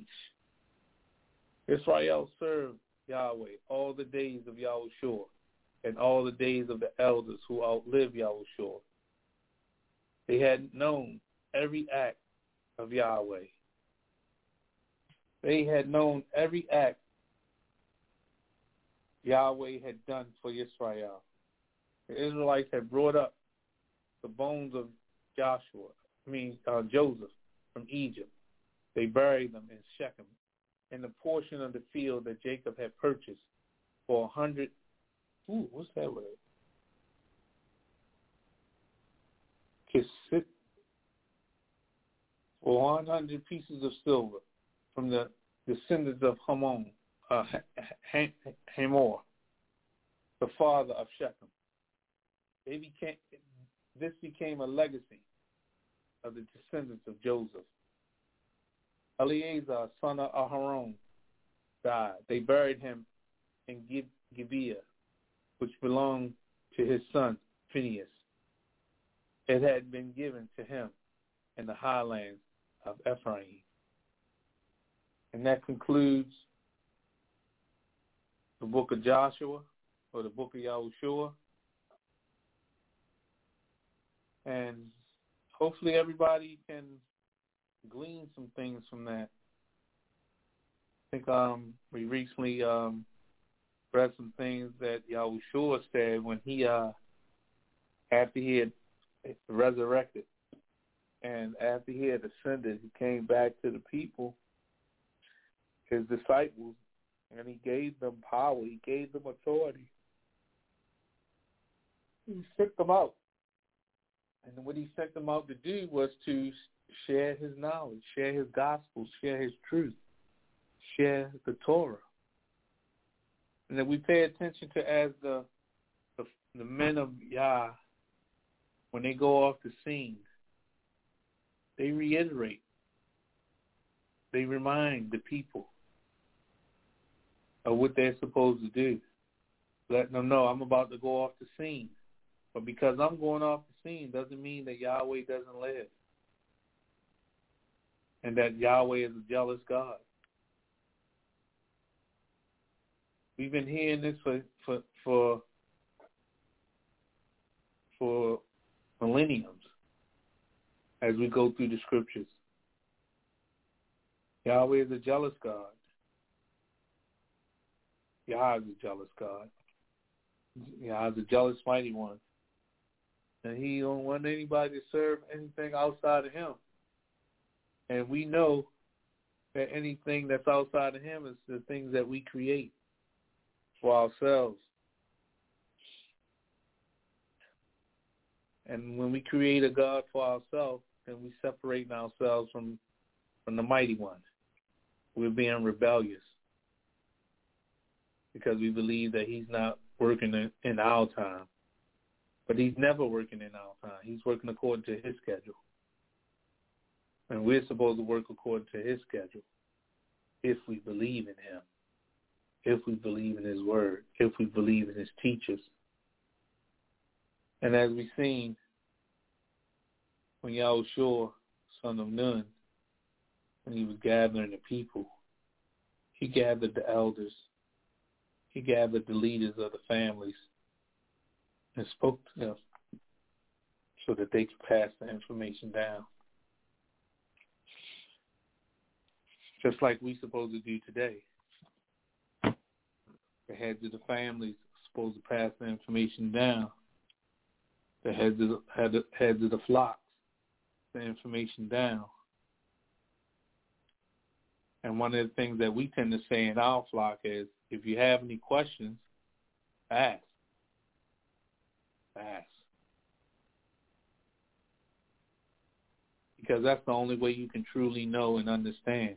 Israel served Yahweh all the days of Yahushua and all the days of the elders who outlived Yahushua. They had known every act of Yahweh. They had known every act Yahweh had done for Israel. The Israelites had brought up the bones of Joseph from Egypt. They buried them in Shechem, in the portion of the field that Jacob had purchased for 100. What's that word? For 100 pieces of silver from the descendants of Hamor, the father of Shechem. This became a legacy of the descendants of Joseph. Eleazar, son of Aharon, died. They buried him in Gibeah, which belonged to his son Phinehas. It had been given to him in the highlands of Ephraim. And that concludes the book of Joshua, or the book of Yahushua. And hopefully everybody can glean some things from that. I think we recently read some things that Yahushua said when he, after he had resurrected and after he had ascended, he came back to the people, his disciples, and he gave them power. He gave them authority. He sent them out. And what he sent them out to do was to share his knowledge, share his gospel, share his truth, share the Torah. And that we pay attention to as the men of Yah, when they go off the scene, they reiterate, they remind the people of what they're supposed to do. Letting them know, I'm about to go off the scene. But because I'm going off the scene doesn't mean that Yahweh doesn't live. And that Yahweh is a jealous God. We've been hearing this for millenniums as we go through the scriptures. Yahweh is a jealous God. Yah is a jealous God. Yah is a jealous mighty one. And he don't want anybody to serve anything outside of him. And we know that anything that's outside of him is the things that we create for ourselves. And when we create a God for ourselves, then we separate ourselves from the mighty one. We're being rebellious because we believe that he's not working in our time. But he's never working in our time. He's working according to his schedule. And we're supposed to work according to his schedule if we believe in him, if we believe in his word, if we believe in his teachers. And as we've seen, when Yahushua, son of Nun, when he was gathering the people, he gathered the elders, he gathered the leaders of the families, and spoke to them so that they could pass the information down. Just like we're supposed to do today. The heads of the families are supposed to pass the information down. The heads of the flocks, the information down. And one of the things that we tend to say in our flock is, if you have any questions, ask. Ask. Because that's the only way you can truly know and understand.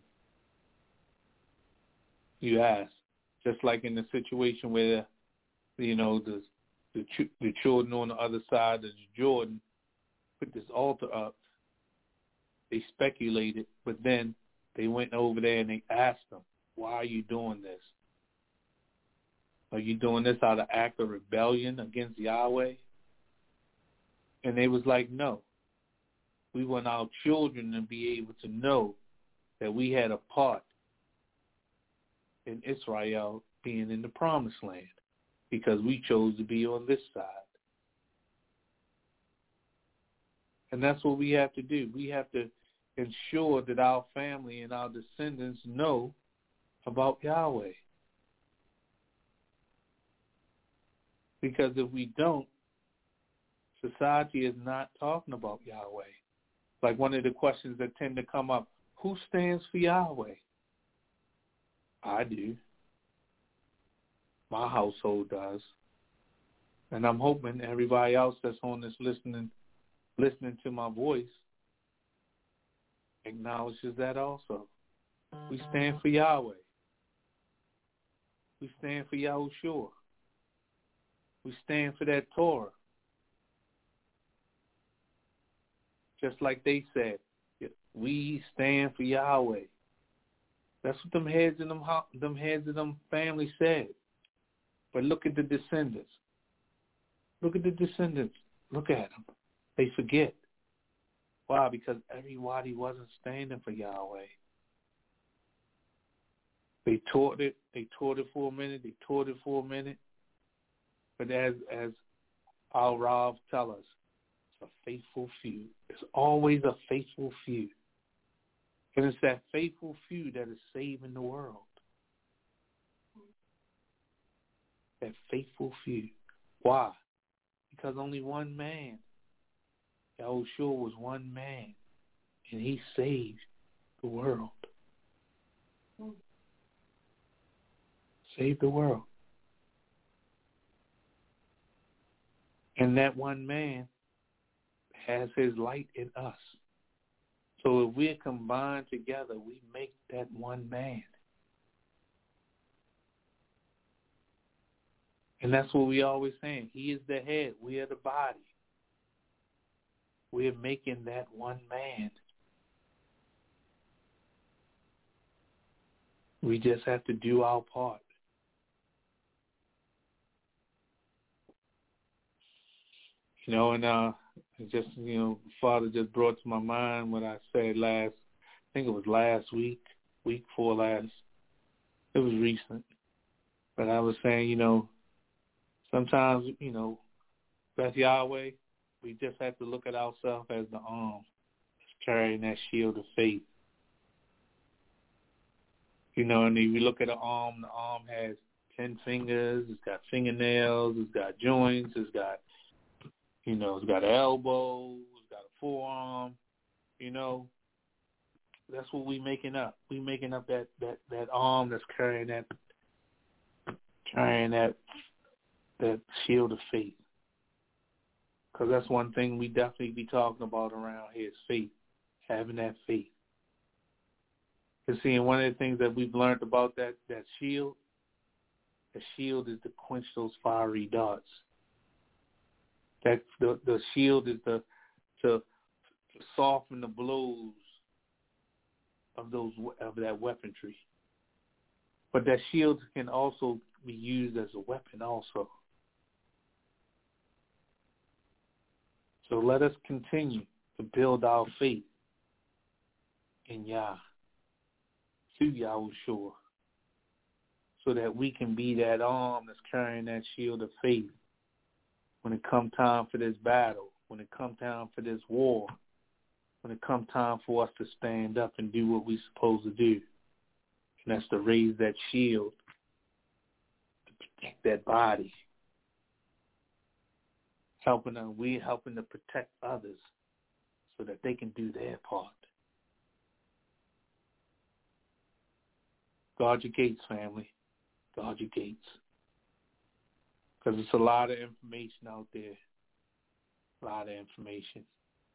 You ask. Just like in the situation where, you know, the children on the other side of the Jordan put this altar up. They speculated, but then they went over there and they asked them, why are you doing this? Are you doing this out of act of rebellion against Yahweh? And they was like, no. We want our children to be able to know that we had a part in Israel being in the promised land because we chose to be on this side. And that's what we have to do. We have to ensure that our family and our descendants know about Yahweh. Because if we don't, society is not talking about Yahweh. Like one of the questions that tend to come up, who stands for Yahweh? I do. My household does. And I'm hoping everybody else that's on this listening to my voice acknowledges that also. We stand for Yahweh. We stand for Yahushua. We stand for that Torah. Just like they said, we stand for Yahweh. That's what them heads of them families said. But look at the descendants. Look at the descendants. Look at them. They forget. Why? Because everybody wasn't standing for Yahweh. They taught it. They taught it for a minute. But as our Rav tell us, it's a faithful few. It's always a faithful few. And it's that faithful few that is saving the world. That faithful few. Why? Because only one man, Yahushua was one man, and he saved the world. Saved the world. And that one man has his light in us. So if we're combined together, we make that one man. And that's what we always saying. He is the head. We are the body. We're making that one man. We just have to do our part. You know, and just, you know, Father just brought to my mind what I said I think it was last week, week before last. It was recent. But I was saying, you know, sometimes, you know, that's Yahweh. We just have to look at ourselves as the arm that's carrying that shield of faith. You know, and if you look at the arm has 10 fingers, it's got fingernails, it's got joints, it's got, you know, it's got an elbow, it's got a forearm, you know. That's what we making up. We making up that arm that's carrying that shield of faith. Because that's one thing we definitely be talking about around here is faith, having that faith. Because seeing one of the things that we've learned about that shield, the shield is to quench those fiery darts. That the shield is to soften the blows of that weaponry. But that shield can also be used as a weapon also. So let us continue to build our faith in Yah, through Yahushua, so that we can be that arm that's carrying that shield of faith when it come time for this battle, when it come time for this war, when it come time for us to stand up and do what we're supposed to do. And that's to raise that shield, to protect that body. We're helping to protect others so that they can do their part. Guard your gates, family. Guard your gates. Because it's a lot of information out there. A lot of information.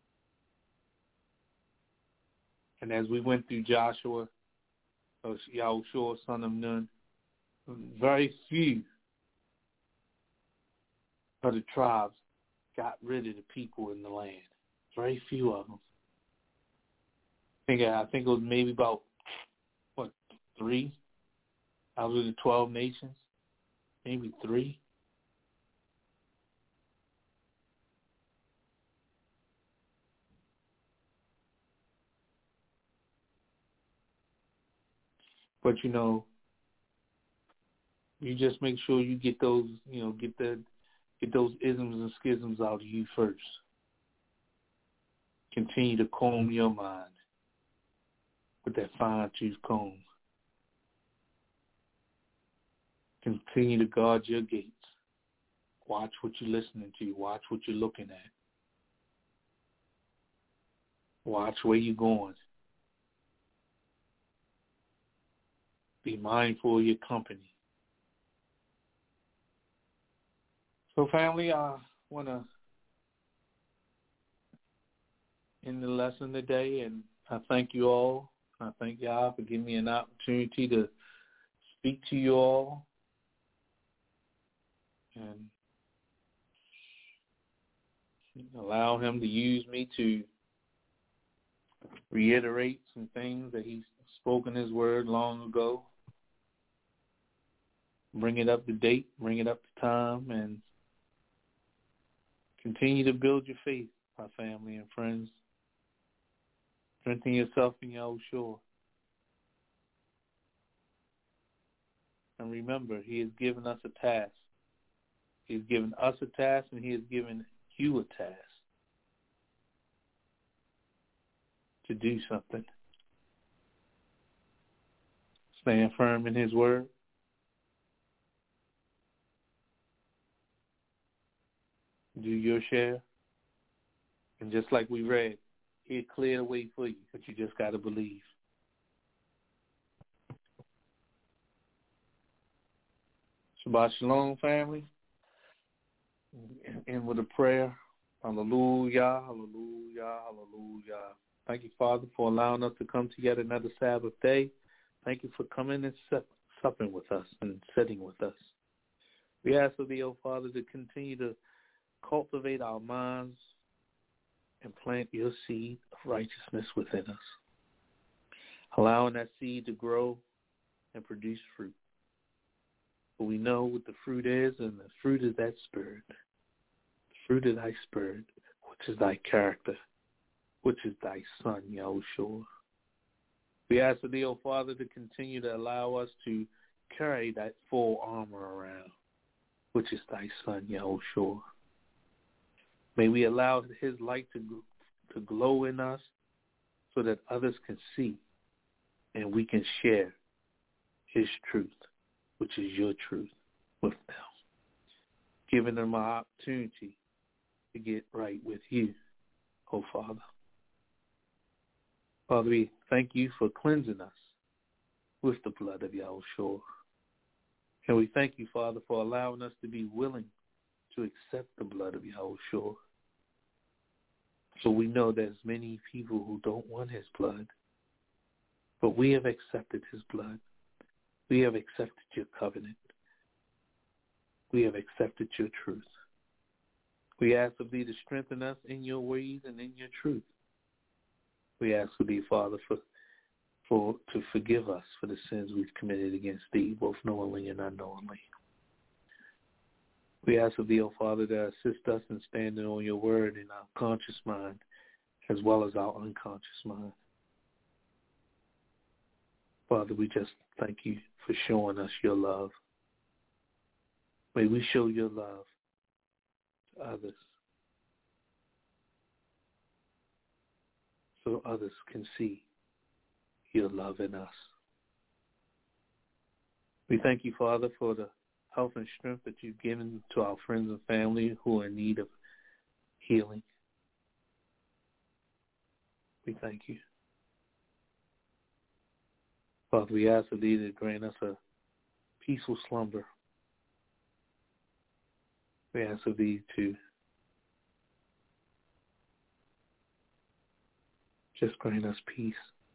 And as we went through Joshua, Yahushua, son of Nun, very few of the tribes got rid of the people in the land. Very few of them. I think it was maybe about, 3 out of the 12 nations? Maybe 3. But, you just make sure you get those, get those isms and schisms out of you first. Continue to comb your mind with that fine-tooth comb. Continue to guard your gates. Watch what you're listening to. Watch what you're looking at. Watch where you're going. Be mindful of your company. So, family, I want to end the lesson today, and I thank you all. I thank y'all for giving me an opportunity to speak to you all and allow him to use me to reiterate some things that he's spoken his word long ago. Bring it up to date, bring it up to time, and continue to build your faith, my family and friends. Strengthen yourself in Yahushua. And remember, he has given us a task. He has given us a task, and he has given you a task to do something. Stand firm in his word. Do your share. And just like we read, he'll clear the way for you, but you just got to believe. Shabbat Shalom, family. And with a prayer. Hallelujah, hallelujah, hallelujah. Thank you, Father, for allowing us to come together another Sabbath day. Thank you for coming and supping with us and sitting with us. We ask of thee, O Father, to continue to cultivate our minds and plant your seed of righteousness within us, allowing that seed to grow and produce fruit. For we know what the fruit is, and the fruit is that spirit, the fruit of thy spirit, which is thy character, which is thy Son, Yahushua. We ask of thee, O Father, to continue to allow us to carry that full armor around, which is thy Son, Yahushua. May we allow his light to glow in us so that others can see and we can share his truth, which is your truth, with them, giving them an opportunity to get right with you, oh Father. Father, we thank you for cleansing us with the blood of Yahushua. And we thank you, Father, for allowing us to be willing to accept the blood of Yahushua. So we know there's many people who don't want his blood, but we have accepted his blood. We have accepted your covenant. We have accepted your truth. We ask of thee to strengthen us in your ways and in your truth. We ask of thee, Father, to forgive us for the sins we've committed against thee, both knowingly and unknowingly. We ask of thee, O Father, to assist us in standing on your word in our conscious mind as well as our unconscious mind. Father, we just thank you for showing us your love. May we show your love to others so others can see your love in us. We thank you, Father, for the health and strength that you've given to our friends and family who are in need of healing. We thank you. Father, we ask of thee to grant us a peaceful slumber. We ask of thee to just grant us peace.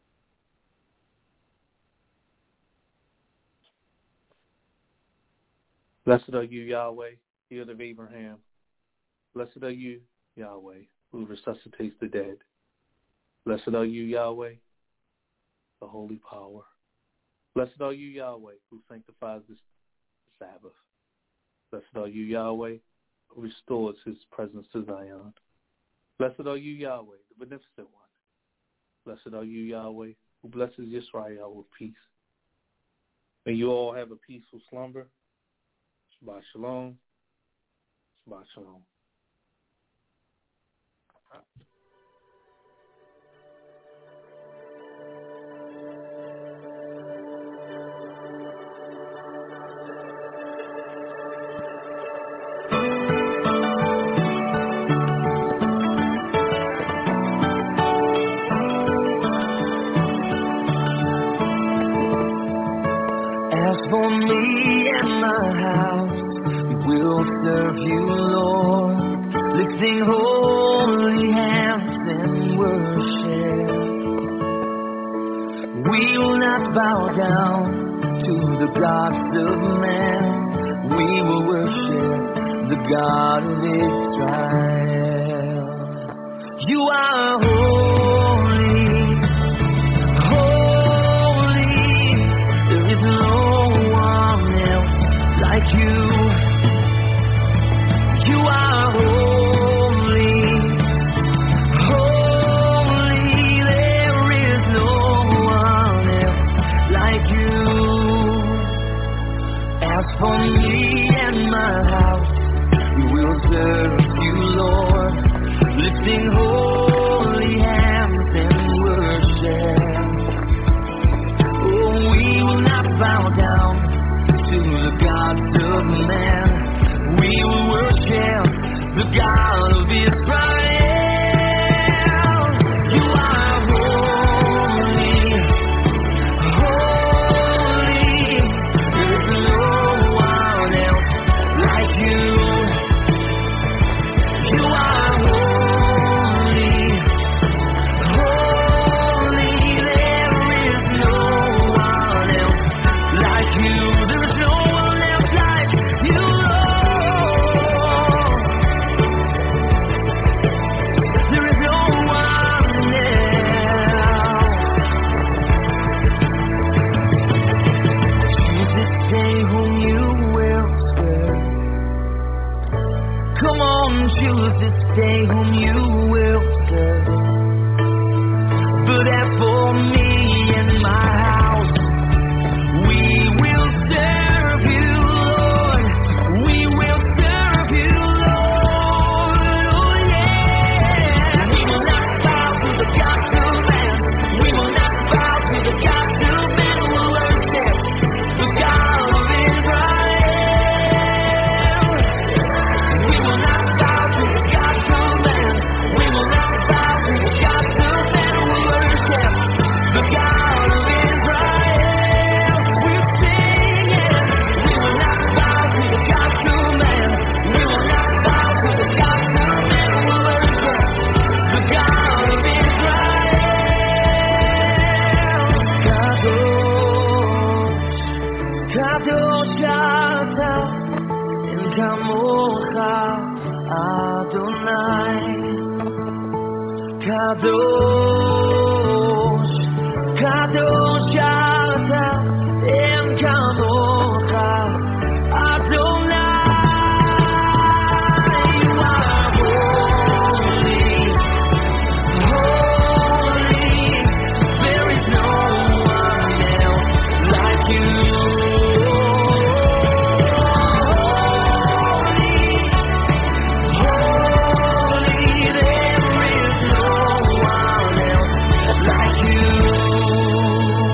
Blessed are you, Yahweh, Shield of Abraham. Blessed are you, Yahweh, who resuscitates the dead. Blessed are you, Yahweh, the holy power. Blessed are you, Yahweh, who sanctifies the Sabbath. Blessed are you, Yahweh, who restores his presence to Zion. Blessed are you, Yahweh, the beneficent one. Blessed are you, Yahweh, who blesses Israel with peace. May you all have a peaceful slumber. Shabbat shalom. Shabbat shalom. As for me and my house, we will serve you, Lord, lifting holy hands in worship. We will not bow down to the gods of man. We will worship the God of Israel. You are holy, holy. There is no one else like you. You are holy, holy. There is no one else like you. As for me and my house, we will serve you, Lord, lifting holy hands in worship. Oh, we will not bow down to the gods of man. We will worship the God of Israel. You are holy, holy. There is no one else like you. You are holy, holy. There is no one else like you. There is no one else like you, Lord. There is no one else. Choose this day whom you will serve. Come on, choose this day whom you will serve. But as for me and my house, we will serve you, Lord. We will serve you, Lord. Oh, yeah. We will not bow to the gods of man. We will not bow to the gods of man. We will worship the God of Israel. We will not bow to the gods of man. We will not bow to the gods of man. We will worship the God of Israel. We're singing. We will not bow to the gods of man. We will not bow to the gods of man. We will worship the God of Israel. Kadosh, Kadosh Ata, En Kamocha Adonai. Kadosh, Kadosh Ata, En Kamocha Adonai. You are holy, holy. There is no one else like you. Holy, there is no one else like you.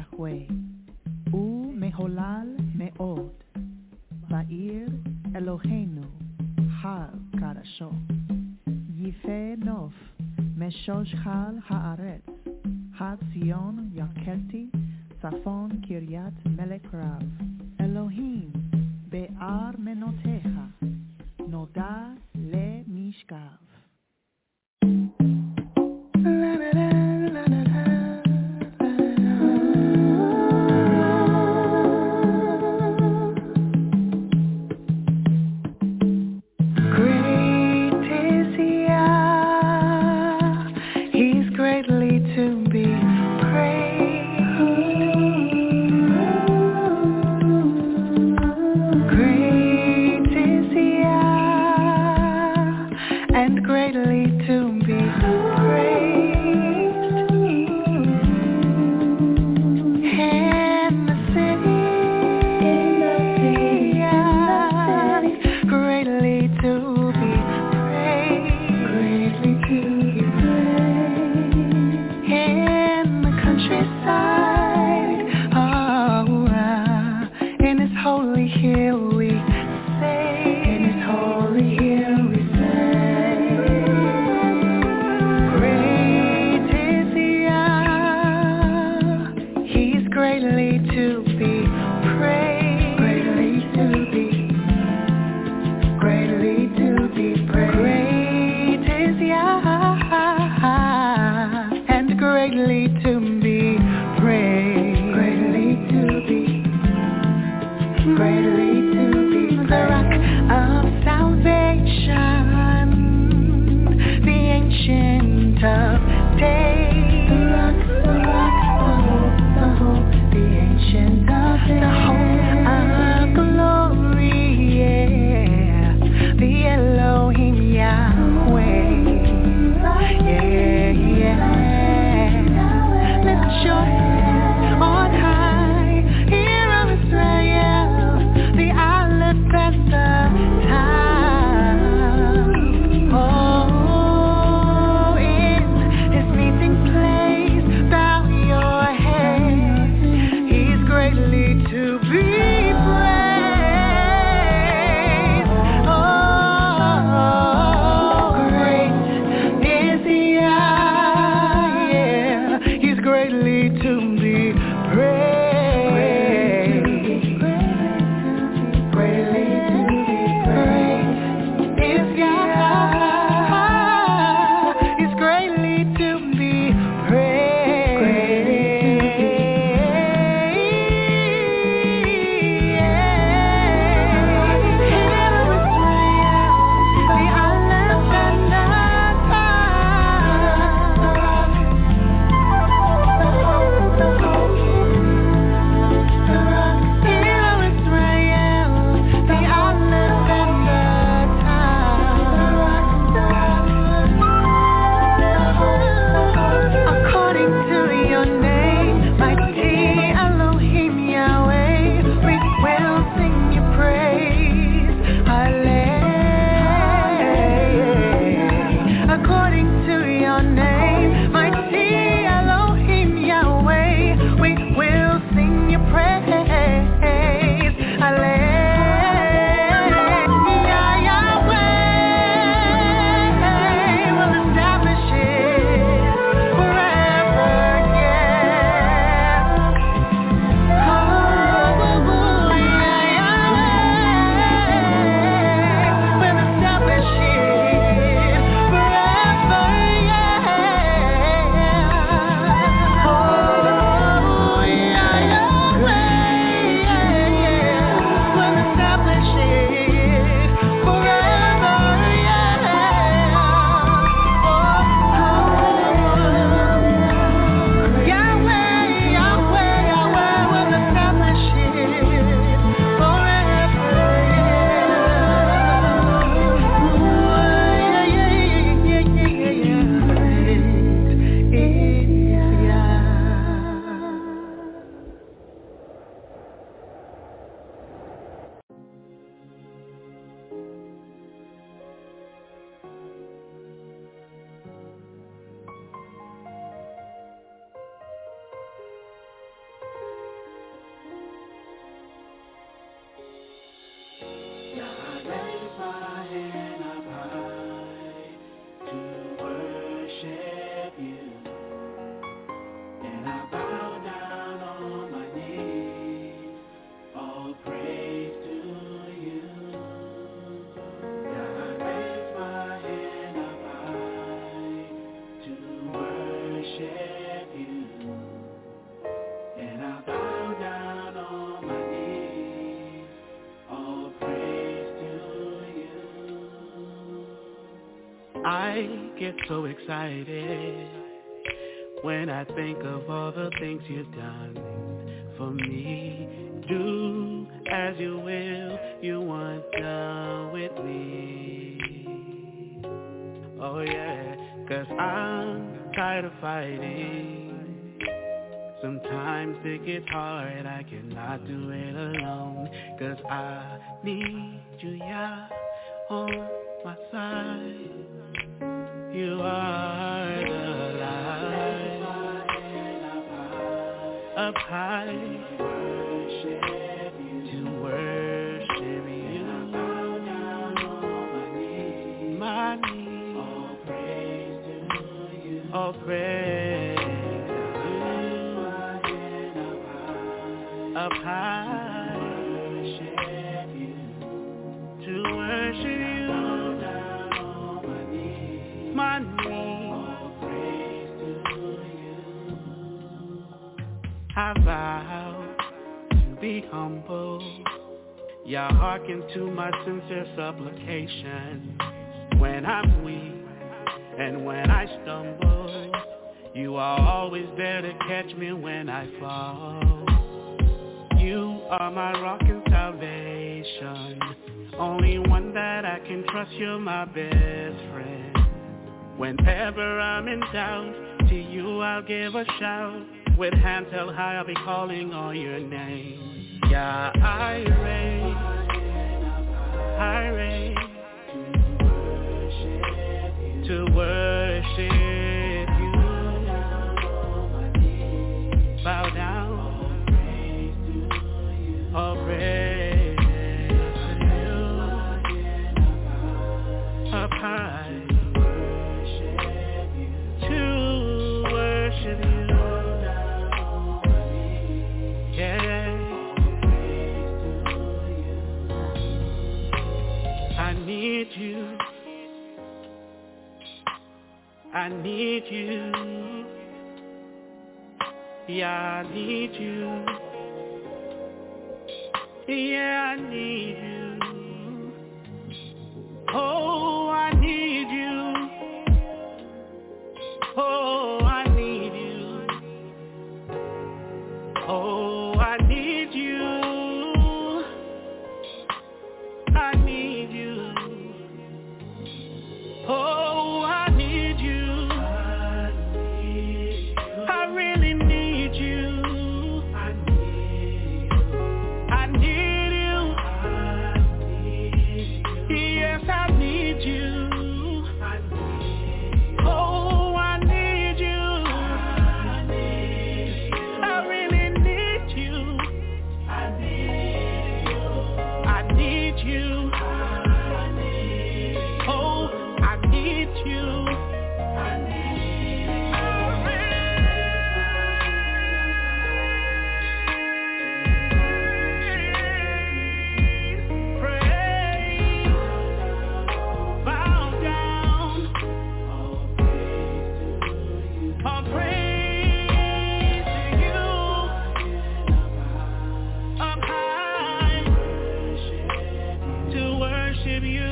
Yahweh, ומהולל מאוד, בעיר אלוהינו, הר קדשו. יפה נוף, משושחל הארץ, הר ציון יקרתי, צפון קריית מלך רב. אלוהים בארמנותיך, נודע למשכב. Holy hill we say, I get so excited when I think of all the things you've done for me. Do as you will, you want done with me. Oh yeah, 'cause I'm tired of fighting. Sometimes it gets hard, I cannot do it alone. 'Cause I need you, yeah, on my side. You are the light, up high, to worship you. My knees, all praise to you. Up high, to worship you. My knees, I vow to be humble. Yeah, hearken to my sincere supplication. When I'm weak and when I stumble, you are always there to catch me when I fall. You are my rock and salvation, only one that I can trust. You're my best friend. Whenever I'm in doubt, to you I'll give a shout. With hands held high, I'll be calling on your name. Yeah, I raise to worship you. Bow down, all praise to you. Up high, to worship you. Yeah, I need you. I need you. Yeah, I need you. Yeah, I need you. Oh, I need you. Oh, I need you. Oh, I need you. I need you. Oh, I need you. I really need you. I need you. Yes, I need you. Oh, I need you. I really need you. I need you. Oh, I need you. Praise, bow down, all praise to you. Up high, to worship you.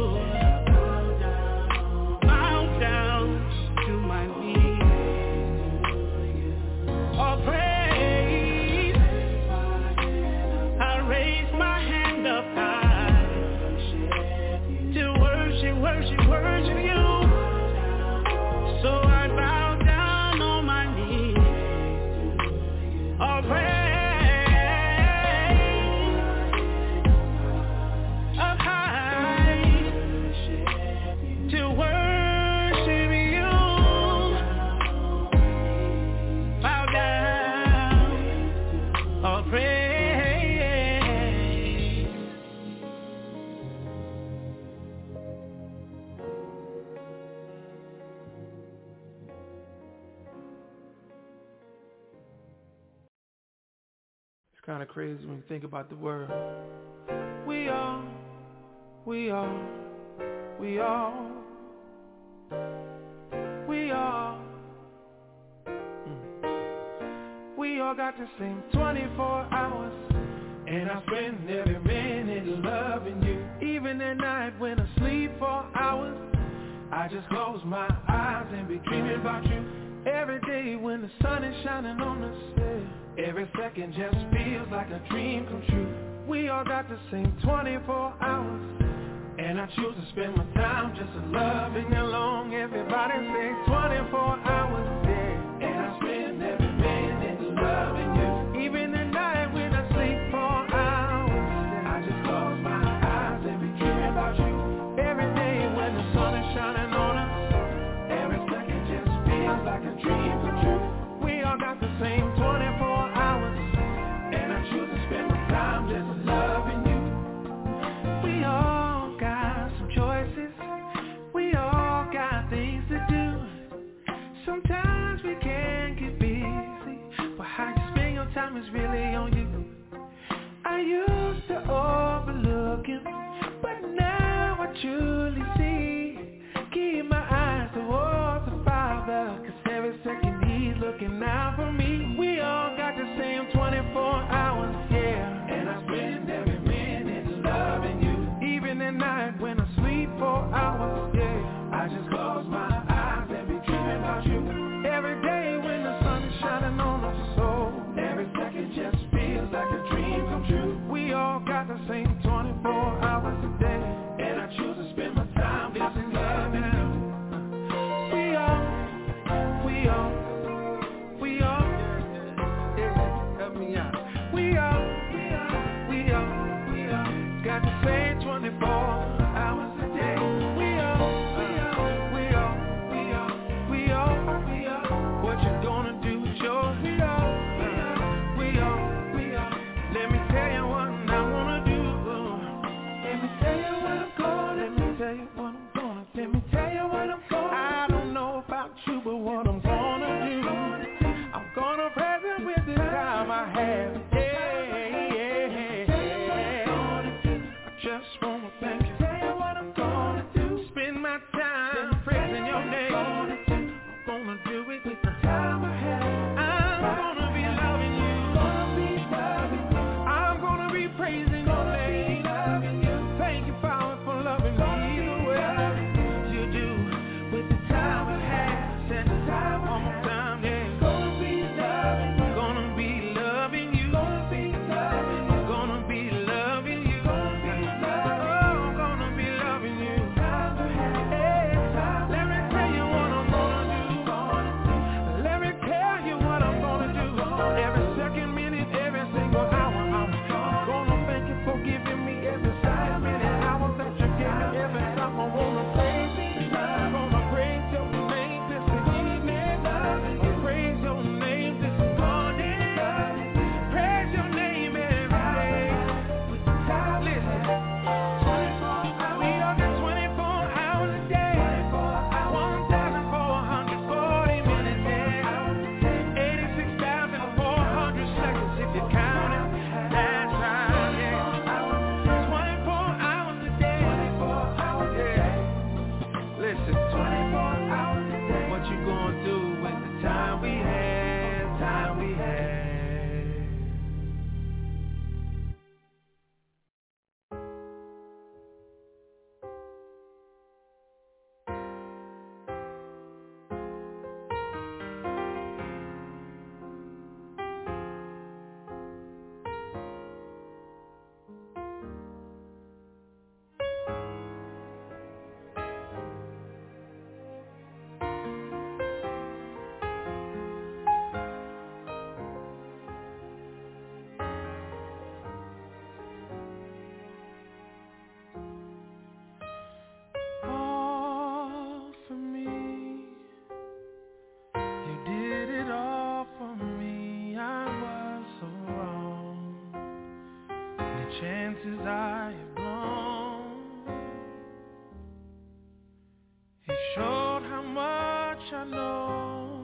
Bow down to my knees. All praise, I raise my hand up high to worship you. So I bow down on my knees. All praise, up high, to worship you. Bow down, all praise. It's kind of crazy when you think about the world. We all We all got the same 24 hours, and I spend every minute loving you. Even at night when I sleep for hours, I I just close my eyes and be dreaming about you. Every day when the sun is shining on us, yeah. Every second just feels like a dream come true. We all got the same 24 hours, and I choose to spend my time just loving along. Everybody say 24 hours, yeah. And I spend every minute loving you. Even the night when I sleep for hours, yeah. I just close my eyes and be dreaming about you. Every day when the sun is shining on us, every second just feels like a dream come true. We all got the same 24 hours, and I choose to spend my time just loving you. We all got some choices, we all got things to do. Sometimes we can get busy, but how you spend your time is really on you. I used to overlook him, but now I truly see. Keep my eyes towards the Father, 'cause every second he's looking out for me. We all got the same 24 hours, yeah. And I spend every minute loving you. Even at night when I sleep for hours, yeah. I just close my eyes and be dreaming about you. Every day when the sun is shining on us, so every second just feels like a dream come true. We all got the same 24 hours a day, and I choose to spend my time just loving you. We all, yeah, help me out. We all got the same 24 hours a day. We all, what you gonna do with yours? We all. Let me tell you what I wanna do. Let me tell you what I'm gonna. Let me tell you what I'm gonna. Let me tell you what I'm gonna. I don't know about you, but what I'm gonna do. I'm gonna present with the time I have. I just wanna thank you. Tell you what I'm gonna do. Spend my time praising your name. I'm gonna do it with the time I have. I'm gonna be loving you. I'm gonna be praising your name. Thank you, Father, for loving me the way you do. With the time I have, set the time one more time, yeah. Gonna be loving you. Gonna be loving you. Gonna be loving you. Gonna be loving you. I'm gonna be loving you. Hey, let me tell you what I'm gonna do. Let me tell you what I'm gonna do. Every second, minute, every single hour, I'm gonna thank you for giving me every second, minute, hour that you gave me. Every time I wanna praise you, I'm gonna praise your name this evening. I'll praise your name this morning. Praise your name every day. Listen, we are the 24 hours a day, 1,440 minutes, yeah. 86,400 seconds if you count it. That's right, yeah. 24 hours a day, yeah. Listen, 24 hours a day. What you gonna do with the time we have, time we have? All for me, you did it all for me. I was so wrong. The chances I have blown, you showed how much I know.